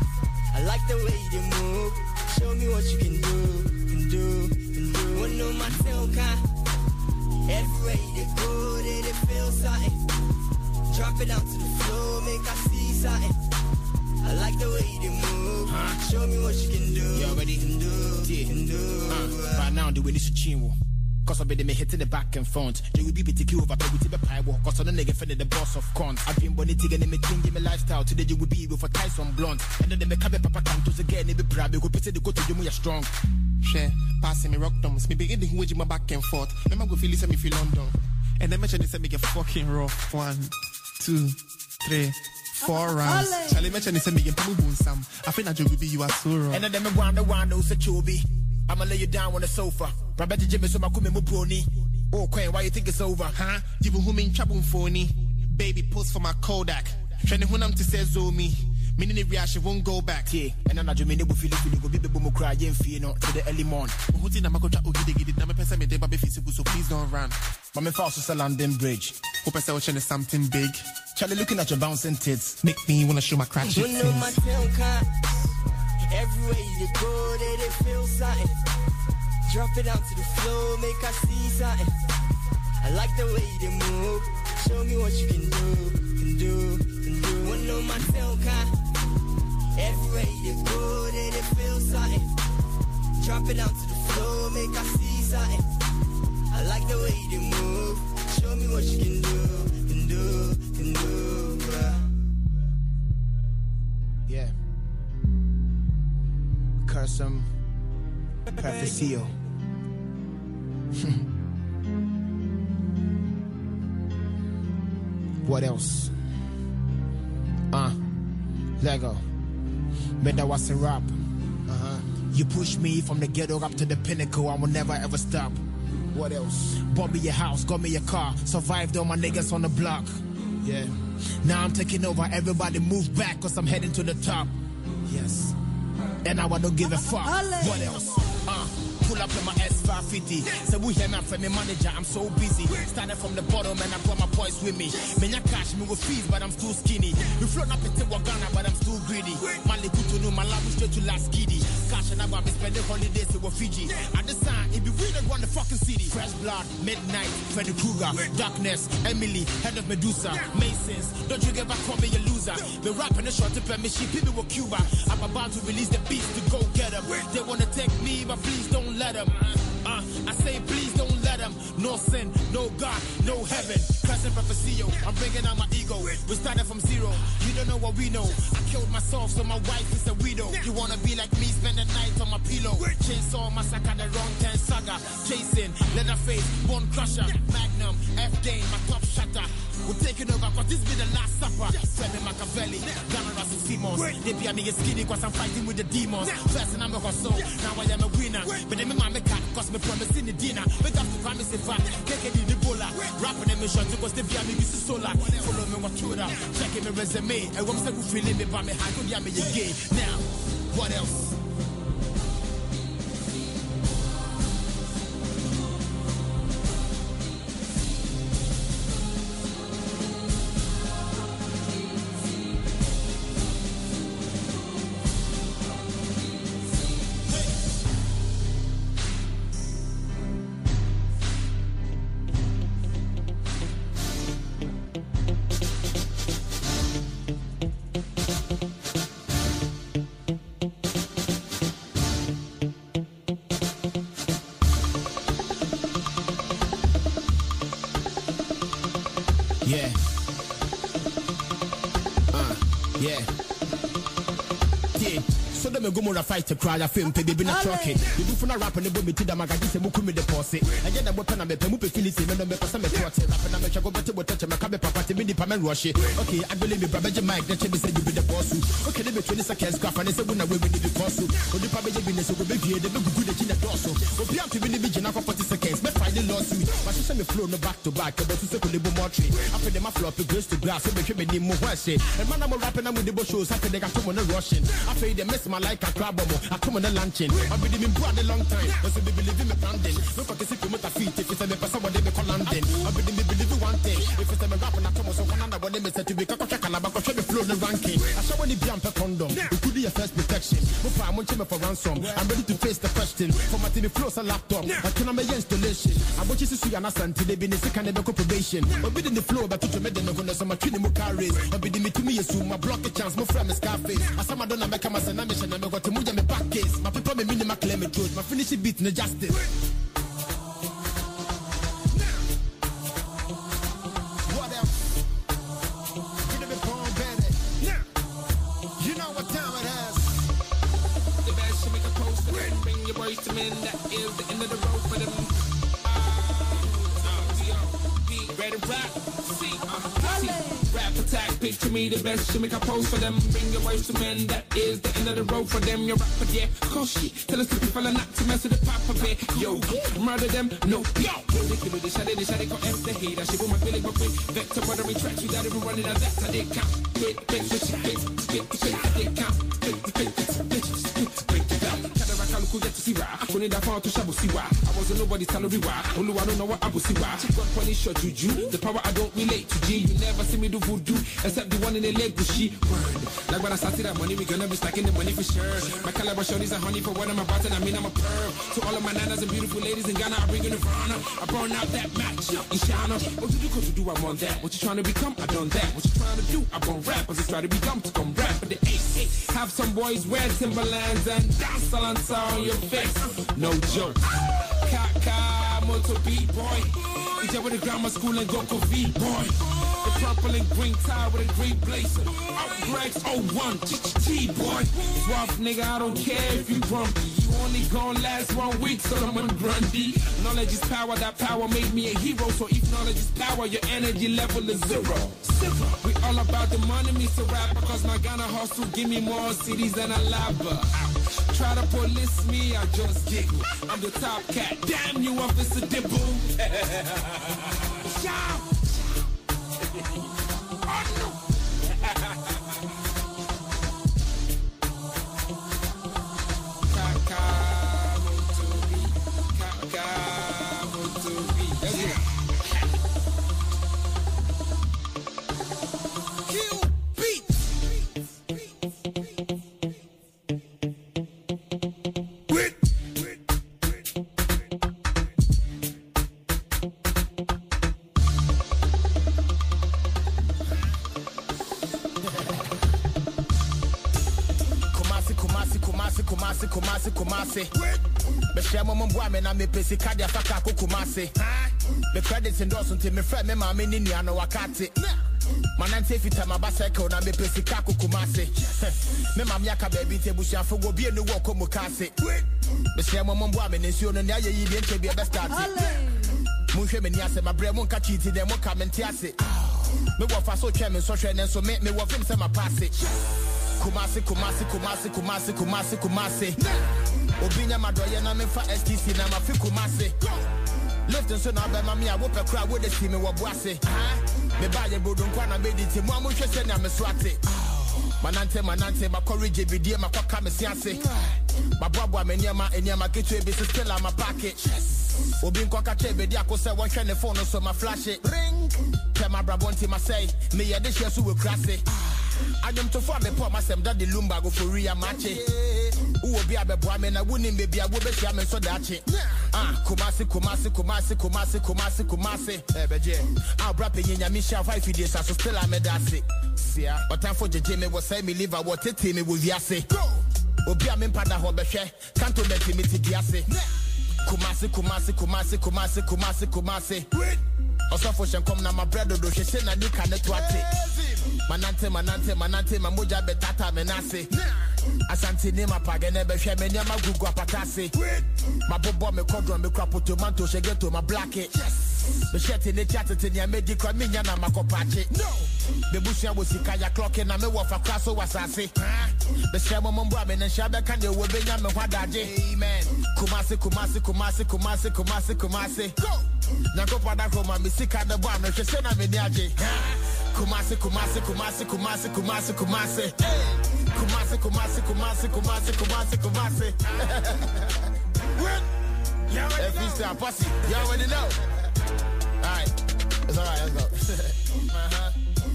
I like the way you move. Show me what you can do, can do, can do. One know my town kind. Everywhere you go, they, they feel something. Drop it out to the floor, make I see something. I like the way you move. Huh? Show me what you can do. You already can do, yeah. can do. Uh, by now, the way this is chinwo. Cause I be me hitting the back and front. They will be P T Q over with the pie walk. Cause I don't nigga the boss of cons. I've been bonny tigging and me changing my lifestyle. Today you will be with a Tyson blunt. And then they make a papa come to again. They be proud. They go put the go to you more strong. Share, passing me rock dumps. Me begin the wage my back and forth. Remember go feel me feel London. And then mention they say me get fucking rough. One, two, three. Four rounds. Charlie mentioned they said me get boom some. I think that you will be you are so wrong. And then them wonder wonder who's a chubby. I'ma lay you down on the sofa. Rabbi Jimmy so my kume mu brony. Oh Queen, why you think it's over? Huh? You who mean trouble phony. Baby post for my Kodak. Trying to when I'm to say Zomi. Meaning the reaction won't go back. Yeah, and then I do mean they will feel it. Go be baby mo cry and feel no to the early morning. Who think I'm going to get it? I'm a person me baby physical, so please don't run. But me fast to London Bridge. Hope I say watching something big. Charlie looking at your bouncing tits. Make me wanna show my crotch. You know my tail cut. Everywhere you go, they, they feel something. Drop it out to the floor, make I see something. I like the way you move. Show me what you can do, can do, can do. One know my tail cut. Everywhere you go, they, they feel something. Drop it out to the floor, make I see something. I like the way you move. Show me what you can do, can do, can do. Uh. Yeah. Curse him. Perfecio. What else? Uh, Lego. But that was a rap. Uh-huh. You push me from the ghetto up to the pinnacle, I will never ever stop. What else? Bought me a house, got me a car, survived all my niggas on the block. Yeah. Now I'm taking over, everybody move back, cause I'm heading to the top. Yes. And now I don't give a fuck. What else? Uh. pull up in my S five fifty. So we hear me from my manager, I'm so busy. Started from the bottom and I brought my boys with me. Me nya cash, me with fees, but I'm still skinny. We float up into Wagana, but I'm still greedy. Man, they good to know my love is straight to last kiddy. Cash and I be spending holidays in Fiji. At the time, it be really run the fucking city. Fresh Blood, Midnight, Freddy Krueger, Darkness, Emily, Head of Medusa, Masons. Don't you get back from me, you loser. The rapping the short to me, she people with Cuba. I'm about to release the beats to go get them. They wanna take me, but please don't let them. Uh, I say please don't let them. No sin, no God, no heaven. Cousin Profecio, I'm bringing out my ego. We started from zero, you don't know what we know. I killed myself, so my wife is a widow. You wanna be like me, spend the night on my pillow. Chainsaw massacre, the wrong ten saga. Chasing, Leatherface, Bone Crusher, Magnum, F-Dane, my top shutter. We're taking over, cause this be the last supper. Femi Machiavelli, Ghana Russell Simmons. They be a nigga skinny, cause I'm fighting with the demons. First and I'm a hustle, now I am a winner. But then my make cat, cause me promising the dinner. But that's to come is a fact, take it in the bola. Rapping in mission, because they be a nigga solar. Follow me on Twitter, checking my resume. And when I'm feeling me, but me, I could be a gay. Now, what else? Yeah. Uh, yeah. Yeah. So them go more fight to cry a film to be not talking. You do for a rap and the bomb to the magazine and Mukumi deposit. I get a weapon and a Pemupe Philippi and the Person Report. Rap and I make go better with touch and Macabe Papa to be the Paman Rush. Okay, I believe me, Brother Mike, that you say you be the boss. Okay, they be twenty seconds graph and they say when I will be the boss. Or the Papa business will be here, they be good at the dorsal. Or be up to be the vision for forty seconds, but find the lawsuit. But she send me flow no back to back, but to say little more tree. After them, I flop it goes to grass, so make me need more worse. And man, I'm rapping with the shows after they got someone rushing. After they mess my like a crab. I come on the luncheon. I've been in Brad a long time. I said, believe in me, Brandon. Look at the city with my feet. If it's a person, what they make London. I've been in me, believe in one thing. If it's a rap and I come on, so one what they said to be Kaka Kalabaka, show me flow the ranking. I saw when he jump a condom. It could be a first protection. But I'm watching for ransom. I'm ready to face the question. For my T V flows a laptop. I can make installation. I want you to see an assent to the business and the probation. But within the flow, but to the medal, I'm going to some training carries. I've been in me to me, assume my block a chance, my friend is Scarface. I saw my donor make a mass and I'm mission and I got to move my back case. My people me minimum claim it truth. My finish it beat no justice. What else? Give me phone better. Now, you know what time it is. The best you make a post and then bring your boys to men. That is the end of the road for them. Ready to rap? See, uh, see. Rap attack, picture me the best, you make a pose for them. Bring your wives to men, that is the end of the road for them. Your rapper, yeah, cause shit. Tell us to people not to mess with the papa bear. Yo, murder them, no, yo. Ridiculous, they shot it, they shot it, call F the hate. I shit with my feeling, but quick. Vector, watering tracks, without even running out that, I did count. Spit, spit, spit, spit, spit, spit, I did count. Spit, spit, spit, spit, spit, break it down. Cataract, I look get to see why. When it found to shabu, see why. I wasn't nobody's salary, why. Only I don't know what I will see why. She got funny shot, juju. The power I don't relate to G. You never see me do voodoo, except the one in the leg with she. Word. Like when I started that money, we gonna be stacking the money for sure. My caliber shorties are honey for what I'm about, and I mean I'm a pearl. To all of my nanas and beautiful ladies in Ghana, I bring in the Nirvana. I burn out that match, Ishana. What you do, cause you do, I'm on that. What you trying to become, I done that. What you trying to do, I bone rap. I just try to become, to come rap. But the ace, have some boys wear Timberlands and dance salsa on your face. No joke. Kaka, moto beat boy. We jump with the grammar school and go V boy. The purple and green tie with a green blazer. Out Greg's oh one, T boy. Rough nigga, I don't care if you grumpy. You only gon' last one week, so I'm Grundy. Knowledge is power, that power made me a hero. So if knowledge is power, your energy level is zero. Zero. We all about the money, Mister Rapper. Cause my Ghana hustle give me more cities than a lava. Try to police me, I just giggle. I'm the top cat, damn you, Officer Dibble. Shout! Oh no! Kaka, Kumasi, Kumasi, Kumasi, Kumasi. Me share my mum woman and me pesi kadia faka Kumasi. Me credits endorsement to me friend me mama ni ni ano wakati. Manante fita mabaseko na me pesi kaku Kumasi. Me mama yaka baby te busha fo go bi no wo ko mukasi. Me share my mum woman nsuo no na ye yi bi enche bi be start. Mun hwe me ni ase mabre mun ka chiti dem ka menti ase. Me wo fa so twa me so hwe ne so me me wo film se ma pass. Kumasi, Kumasi, Kumasi, Kumasi, Kumasi, Kumasi. Obinya madoye na me fa S T C na ma fi Kumasi. Left and so na be ma me a wo pe kra wo de si me wo boase. Me ba ye bodo nkwa na be di ti mo amu hwese na me swate. Manante manante ma courage bidie ma kwaka me siase. Ma boabo ameniama eniama ketu e be still am a package. Obi nkwa ka chebe di akose wo hwe ne phone so ma flash it. Ring. Tema brabonti ma say me ye de hwe so we krase. I am to form a poor myself that the lumba go for real match. Who will be a boy, I wouldn't be a woman, so that ah, Kumasi, Kumasi, Kumasi, Kumasi, Kumasi, Kumasi, Ebeje. I'll wrap in your mission five days, I still am a dassy. See, but time for the Jimmy was saying me leave a water team with Yassi. Obi a mempada Hobeshe, can't to make me Yassi. Kumasi, Kumasi, Kumasi, Kumasi, Kumasi, Kumasi. Also for shan come na my brother do she say na you can net what manante manante manante mamoja betata menase asante ni mapage na be hwe me nyama gugu apatase mabobo me kodron me krapo tomato she get to my black it me shirt in the chat to nya me di kwa me nya na makopache no be busia wo sika ya clock na me wo fa kwaso wasase be share mo mbo me na shabe kan de wo be nya me hwadaje amen Kumasi Kumasi Kumasi Kumasi Kumasi Kumasi Nyanko pada Roma misika de bwa no hwese na me ni age Kumasi Kumasi Kumasi Kumasi Kumasi Kumasi Kumasi Kumasi Kumasi Kumasi Kumasi Kumasi What? You already know. Pussy. You already know. Alright. It's alright, let's go. Uh-huh.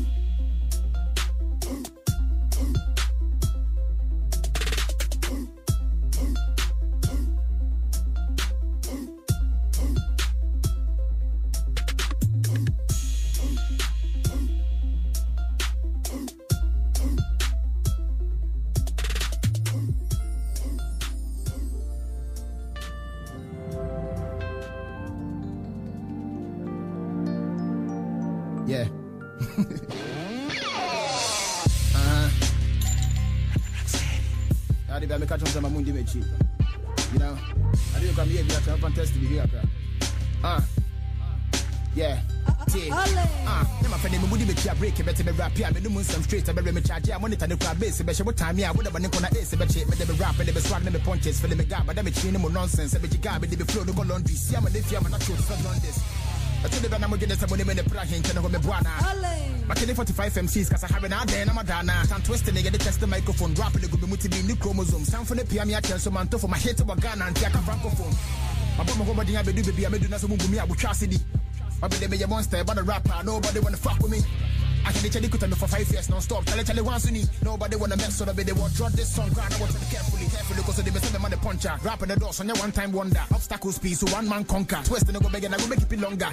Yeah. uh-huh. I did make catch on some mundi mechi. You know, I didn't come here to have fantastic here. Ah, yeah. Ah, I'm a friend. Me mundi mechi a break. Better me rap here. Me do some straight. I better me charge. I monitor the crowd base. Be what time here. What about Nicola Ace? Be check. Me dem rap. Me dem swag. Me punches. Feel me gab. But dem chin no nonsense. Be jigab. Me dem flow. No go laundry. See I'm a lift. I'm not sure to run this. I told them I'm going to get some money in the Prahin, and I'm going to Buana. But in forty-five M Cs, because I have an idea, I'm a Dana. I'm twisting, get the test the microphone, rapidly go to be new chromosomes. Sound for the P M I tell some for my head to a gun and take a francophone. My bomb over the Abbey, baby, I made another movie, I will trust it. I be the monster, but a rapper, nobody want to fuck with me. I can literally cut me for five years non stop. Tell it once in nobody wanna mess with me. They want drop this song, grind. I want to be carefully, carefully, because they mess with me on the puncher. Rapping the doors on your one time wonder. Obstacles piece, so one man conquer. Twist and go big and I will make it longer.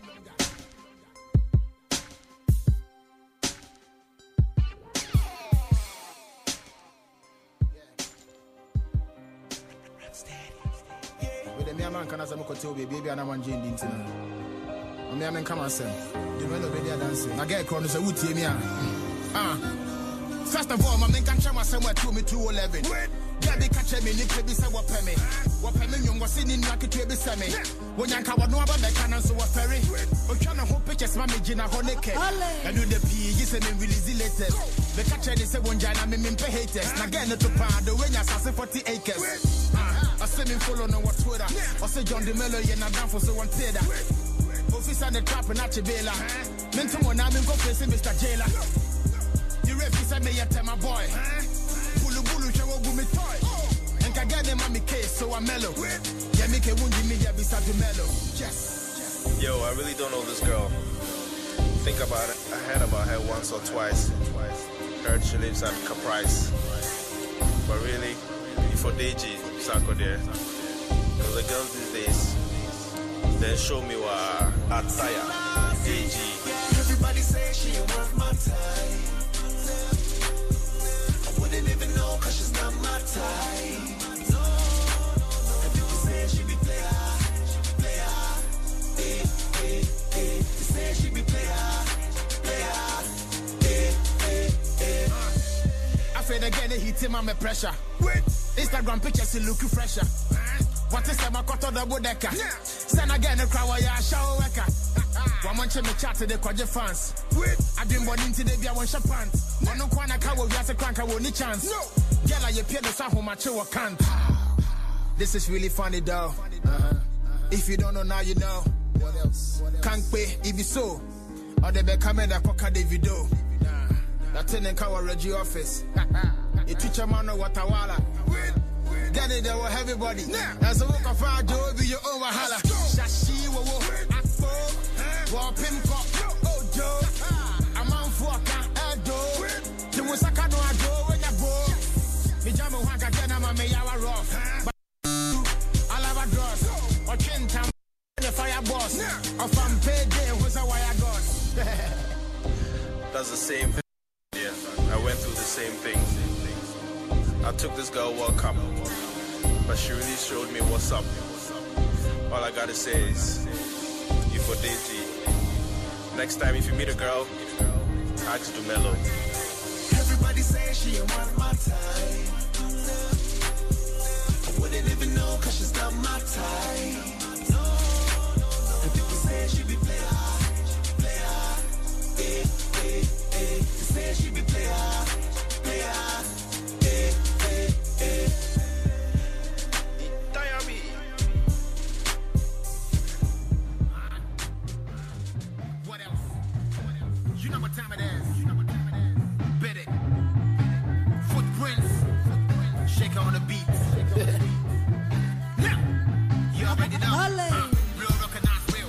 With the mere man can as a mocotil baby and I'm on Jane Dinton. I'm a man come and say, you know, the video dancing. I get chronos a wood team. Ah, first of all, my man can try somewhere to me two eleven. Gabby catch me, Nick be say what me. What me, you was in Naki to be semi. When you can't know about the cannon, so what ferry. Or can I hope pictures, Mammy Gina Honeke. I do the P, you send me release the latest. The catcher is a one Jana, me pay haters. Again, to pound the way you say forty acres. I see me follow no what Twitter. I say John DeMello, you're not down for so one theater. Officer and the trap and at your baila. Mental one, I'm in go facing Mister Jailer. You refuse, I may tell my boy. Bulu Bulu, show up with me toy. And can get them on me case, so I'm mellow. Yeah, make a wound in me, yeah, beside the mellow. Yes. Yo, I really don't know this girl. Think about it. I heard about her once or twice. Heard she lives at Caprice. But really, for Deji, Sako there. Because the girls these days, then show me what attire. Deji. Everybody say she worth my time. I wouldn't even know cause she's not my type. again, hit him on my pressure. Wait, Instagram pictures look fresher. What is my cut of the bodeka? Send again a crowd, ya show worker. One month me chat to the Kwaja fans. Wait, I didn't want into the Bia one shop pants. One no corner cow, we have a crank, I won't need chance. No, Gala, you pay the Saho Macho can't. This is really funny, though. Uh-huh. If you don't know now, you know. What else? Can't pay, if you so. Or the back camera, coca the video. That's in the Kawa Reggie office. You teach a man what I walla. Get it there with everybody. As a walk of fire, Joe, be your own wahala. Shashi, wo wo, Akpo, War Pim Cop, Oh Joe, a man for a do. The Musakano, I go when I go. Mijamo Waka, Kenama, Mayawa Rough. Alava Dross, or Chintam, the fire boss. Or from Payday, who's a wire god. That's the same thing. Yeah, I went through the same thing. I took this girl World Cup, but she really showed me what's up. All I gotta say is, you for Daisy. Next time if you meet a girl, ask Dumelo. Everybody say she ain't one of my type. I wouldn't even know cause she's not my type. And people say she be player, player, eh, eh, eh. They say she be player, player. What else? You know what time it is. You know what time it is. Bet it. Footprints. Shake on the beat. Now, you already know. Uh, real recognize real.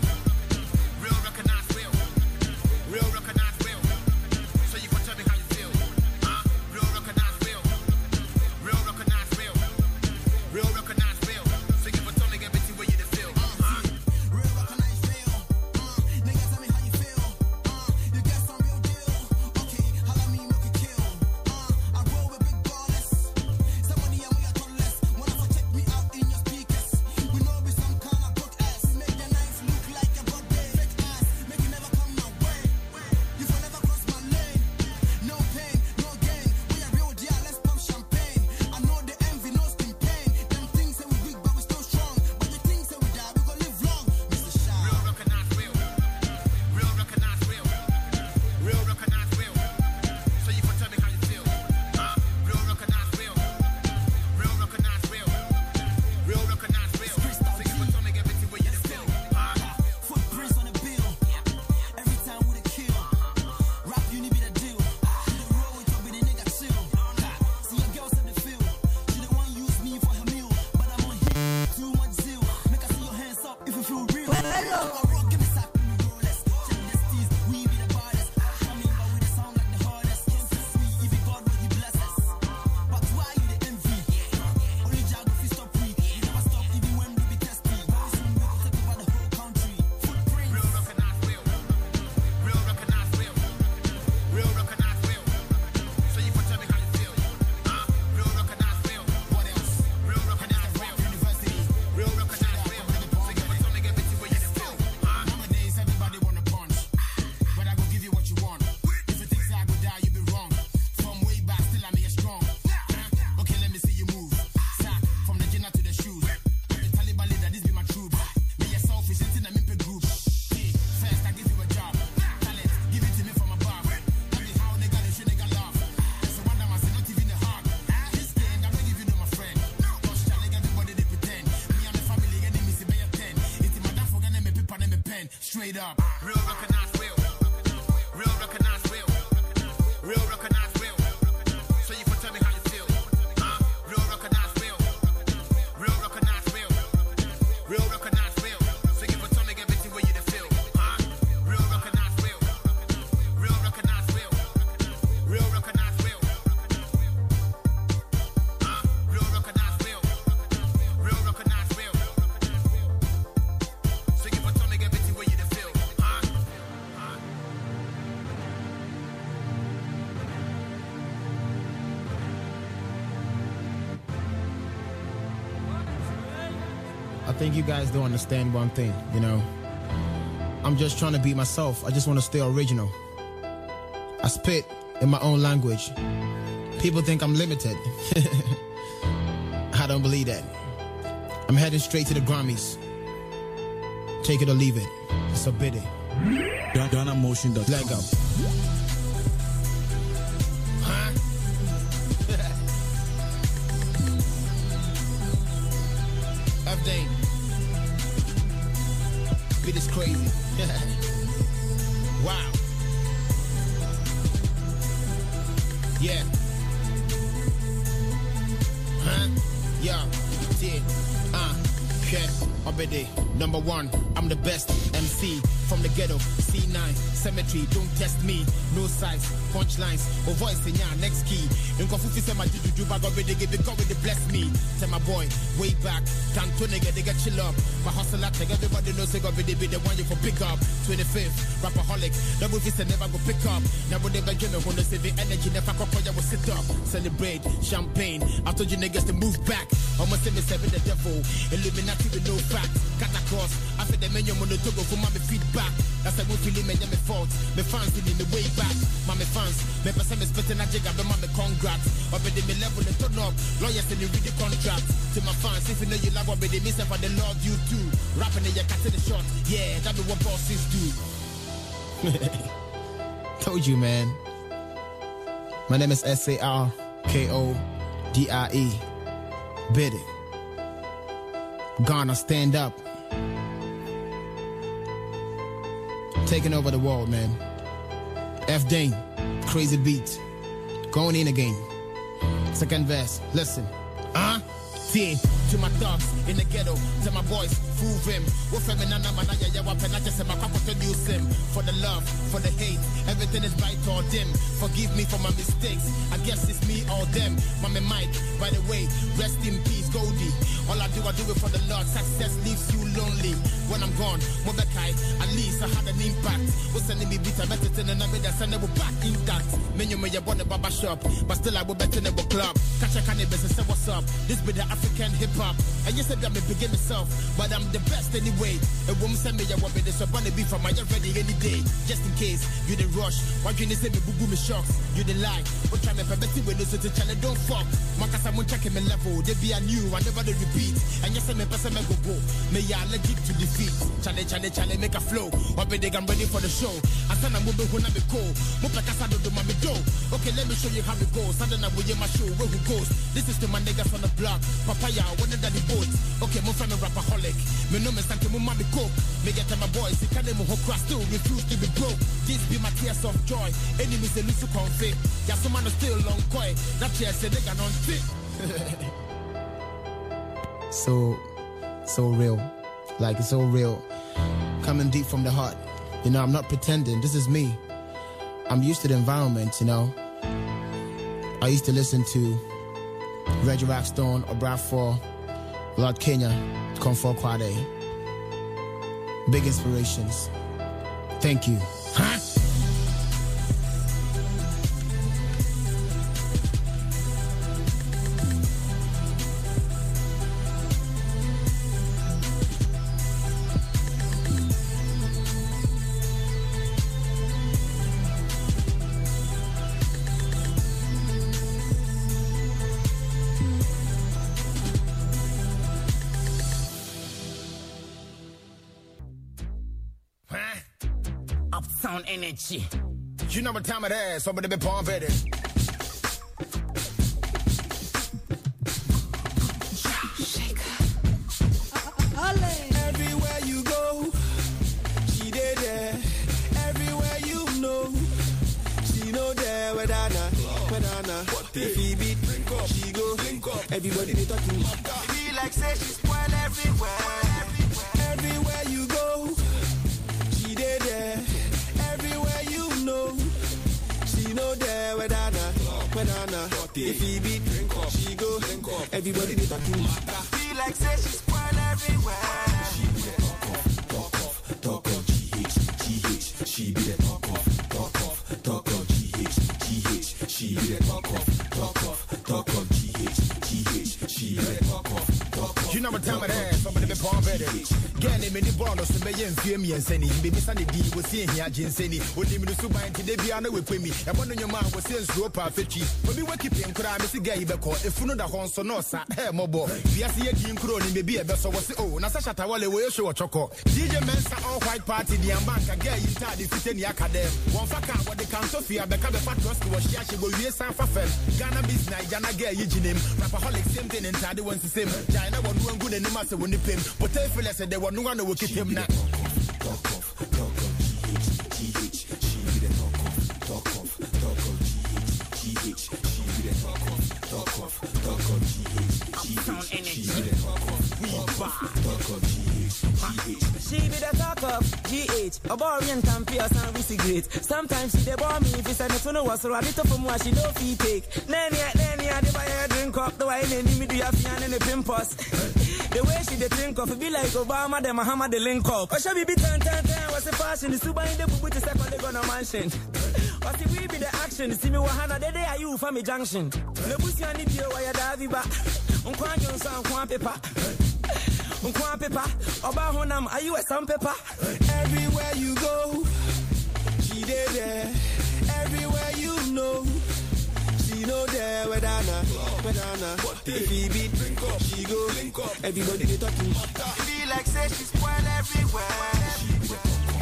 Real recognize real. Real recognize real. So you can tell me how you feel. Uh, real recognize real. Real recognize real. Real recognize real. So you can tell me everything where you feel. Uh, real recognize real. Uh, nigga, tell me how you feel. Uh, you get some real deal. Okay, holla me, make it kill. Uh, I roll with big ballers. Somebody and we are less. Wanna for check me out in your speakers. We know be some kind of broke ass. Make the nights look like a birthday. Fake ass, make it never come my way. You will never cross my lane. No pain, no gain. We are real deal, let's pump champagne. I know the envy, no skin pain. Them things say we weak, but we still strong. But the things say we die, we gon' live long. Mister Shah. Real recognize real. Real recognize real. Real recognize real. So you can tell me how you feel. Uh, real recognize real. Real recognize real. Real recognize real. So you can tell me everything where you feel. Uh, footprints on the bill. Every time with a kill. Rap you need be the deal. The road with your bitty nigga chill. See your girls have the feel. She the one use me for her meal. But I'm on here. Too much zeal. Make her see your hands up if you feel real. Give me sack. Rolex. Check this tease. We be the baddest. I mean, but we the sound like the hardest. Can't fix me. Even God will he bless us. But why you the envy? Only geography stop we. You never stop even when we be testing. Very soon we will take over the whole country. Footprints. Real recognize real. Real recognize real. Real recognize real. So you can tell me how you feel. Uh, real recognize real. What else? Real recognize real. University. Real recognize real. So you can tell me everything where you feel. Uh, nowadays everybody wanna punch, but I go give you what you want. If you think say I go die, you be wrong. From way back, still I make it strong. Uh, okay, let me see you move. Sack from the jinner to the shoes. The Taliban leader, this be my troops. Me yourself is sitting in a mimpi group. See, first I give you a job. Talent, give it to me from above. Tell me how they got it, should they got love. There's a wonder man, say not even the heart. This game, I'm not giving you my friend. Cause challenge everybody they pretend. Me and my family, enemy see by your ten. It's my dad for getting me paper and me pen. Straight up. Real recognize real. Real recognize real. Real recognize real. So you can tell me how you feel. Uh, real recognize real. Real recognize real. Real recognize real. So you can tell me everything where you feel. Uh, real recognize real. Real recognize real. Real recognize real. Uh, real recognize real. Real recognize real. So you can tell me everything where you feel. Uh, I think you guys don't understand one thing, you know. I'm just trying to be myself. I just want to stay original. I spit in my own language. People think I'm limited. I don't believe that. I'm heading straight to the Grammys. Take it or leave it. It's a biddy. Ghana Motion. Let go. Huh? F-Dane. Beat is crazy. Wow. Yeah. Huh? Yeah. Did. Uh. Yeah. Obede. Number one. I'm the best M C from the ghetto. C nine. Cemetery. Don't test me. No size. Punchlines. Or voice in your next key. In Kofufi say my juju bag obede give it God with bless me. Tell my boy. Way back. Can't nigga they get chill up. My hustle at everybody knows they got video be the one you for pick up. twenty-fifth. Rapaholic. Double fist and never go pick up. Never never you know when they say the energy never go for you will sit up. Celebrate. Champagne. I told you niggas to move back. Almost say me seven the devil. Illuminati with no facts. Cut across. After the menu mono to go for my feedback. That's a movie me me fault. Me fans in the way back. My fans. Me person me spitting a jig up my congrats. Obedi me level and turn up. Lawyers in the read the contract. To my fans, if you know you love obedi me for the Lord you too. Rapping in your cat in the shot. Yeah, that be what bosses do. Told you, man. My name is S A R K O D I E. Biddy. Ghana, stand up. Taking over the world, man. F-Dane, crazy beat. Going in again. Second verse, listen. Huh? See, to my thugs in the ghetto, to my boys, fool him. For the love, for the hate, everything is bright or dim. Forgive me for my mistakes. I guess it's me or them. Mommy Mike, by the way, rest in peace, Goldie. All I do, I do it for the Lord. Success leaves you lonely. When I'm gone, Mobekai, at least I had an impact. Was sending me beat, I better than another that send it back intact. Menu may have won a barber shop, but still I will better than a club. Catch a cannabis and say what's up. This be the African hip hop. And you said that me begin myself, but I'm the best anyway. A woman send me a woman, this a bunny be from my ready any day. Just in case you the rush, why you say me boo boo me shocks? You the lie, but try me permit when you say to channel don't fuck. Maka someone checking me level, they be a new, I never they repeat. And you say me person me go go, me ya allergic to defeat. Challenge, challenge, challenge, make a flow. Or be they I'm ready for the show. I said I'm moving when I'm cool. Move like I said do my do. Okay, let me show you how it goes. Suddenly I will hear my show where who goes. This is to my niggas on the block. Papaya, one of the boat. Okay, move from a rapaholic. Me know me stank me mommy coke. Me get to my boys, he can't even cross still refuse to be broke. This be my tears of joy. Enemies they lose to conflict. Yeah, some man still long coy. That tears say they got on fit. So, so real. Like it's so real. Coming deep from the heart. You know, I'm not pretending. This is me. I'm used to the environment, you know. I used to listen to Reggie Rockstone, Obrafour, Lord Kenya, Comfort Kwade. Big inspirations. Thank you. Huh? Energy. You know what time it is, so I'm gonna be pumping it. Everywhere you go, she there, there. Everywhere you know, she know there. Wedana, wedana. If he beat, she go. Everybody they talking. Be like say she spoil everywhere. Everywhere you go, she there, there. Everywhere you know, she know there. Wedana, wedana. If he beat, she go. Everybody they talking. Be like say she spoil everywhere. She be the talk off, talk off, talk off. G H, G H. She be the talk off, talk off, talk off. G H, G H. She be the talk off, talk off, talk off. G H, G H. She be the talk off, talk off. You know what time it is, so I'm gonna be pumping it. Again, a many bonus to be in Fiumi and Senny. Baby Sunday D was seeing here, Jinseni. Would you to buy today be on with me? And one of your man was saying, Slope Fetchy. But we were keeping crime, Mister Gay Beco, if you know the horn so no, sir, hey, Mobo. We are seeing Jim Crony, maybe a vessel was oh, Nasasha Tawale will show a choco. D J Mensa all white party, the Ambanka Gay in Tadi Fitin Yakadem. One Faka, what the Count Sophia, become a fat trust was Yashi will be a San Fafel. Ghana business, Jana Gay, Eugene, Rapaholic, same thing, and Tadi wants the same. China one doing good and the master when they pay. But if I said there were no one who would keep him now. She be the talk of G H, a boring campus and we great. Sometimes she dey bore me if it's a no was so a little from what she no fee take. Nanny, nanny, I buy a drink up the wine and me do your fian and the pimpos. The way she dey think of it be like Obama, the Muhammad, the link up. Or shall we be ten, ten, ten, what's the fashion? The super in the boo to second they gonna mansion. What's the we be the action? See me wahana, the day are you from a junction. The pussy and the deal where you're Davi back. Unkwan Johnson, Unkwan Pepper. Unkwan Pepper. Oba Honam, are you a some pepper? Everywhere you go, she there, there. Everywhere you know, she know there. Wedana, Wedana. If he beat, she go. Everybody they talking. Be like say she spoil everywhere.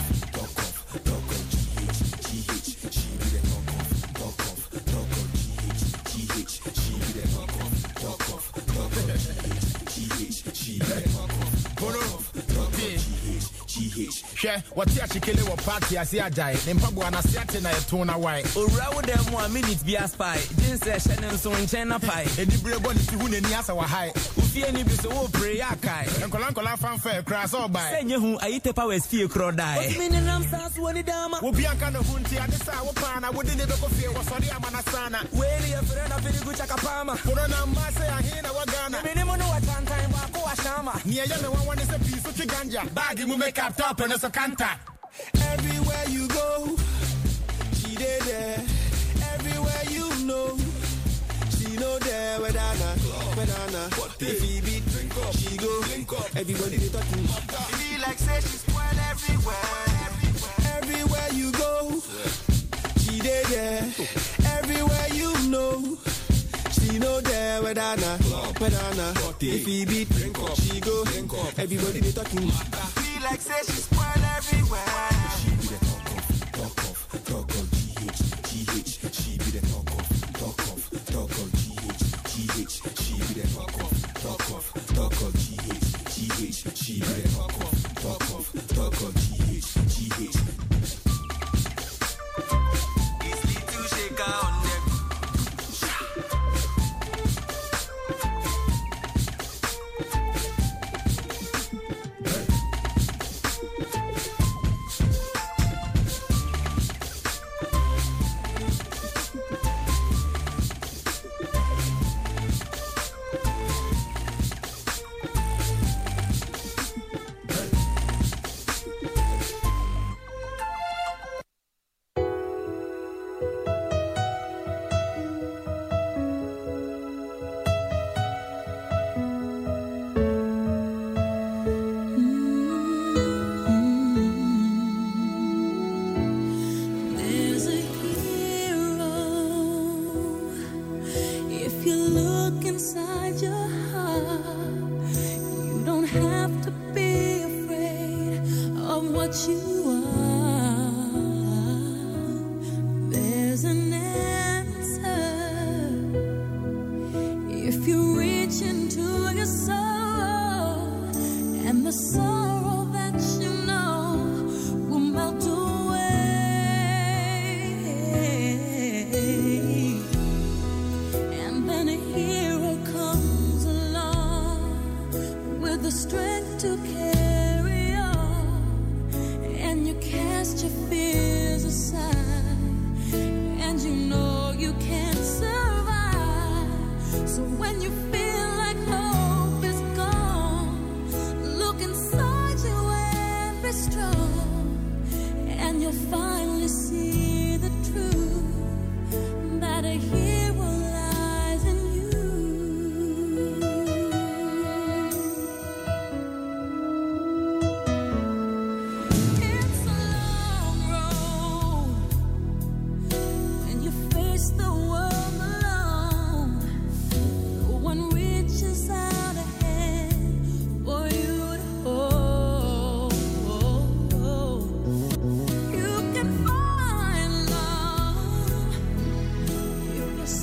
Share what you kill your party as ya die. Then Pabua and a certain I tone away. Or rather them one minute be a spy. Didn't say Shannon so in China pie. And the brave body to win any answer were high. Ufi any be so pray yakai. And Colancola fanfare crass all by. Say you who I eat a power sphere crowd die. What's meaning I'm stars when it dama? Will be a kind of hunty at the sour pan. I wouldn't ever feel was sorry I'm an asana. Well, your friend of very good Chakapama. Put on a massa and here I Ghana. Minimum no one time Wako Ashama. Near you one is a piece of ganja. Baggy will make up top and as a canta. Everywhere you go, she there, there. Everywhere you know, she know there. Wedana, Wedana. If he beat, she go. Everybody they talking. Be like say she spoil everywhere. Everywhere you go, she there, there. Everywhere you know, she know there. Wedana, Wedana. If he beat, she go. Everybody they talking. Be like say she spoil everywhere. She be the talk of, talk of, talk of G H, G H. She be the talk of, talk of, talk of G H, G H. She be the talk of, talk of, talk of G H, G H. She be the talk of, talk of, talk of G H, G H. Easy to shake on them. When you feel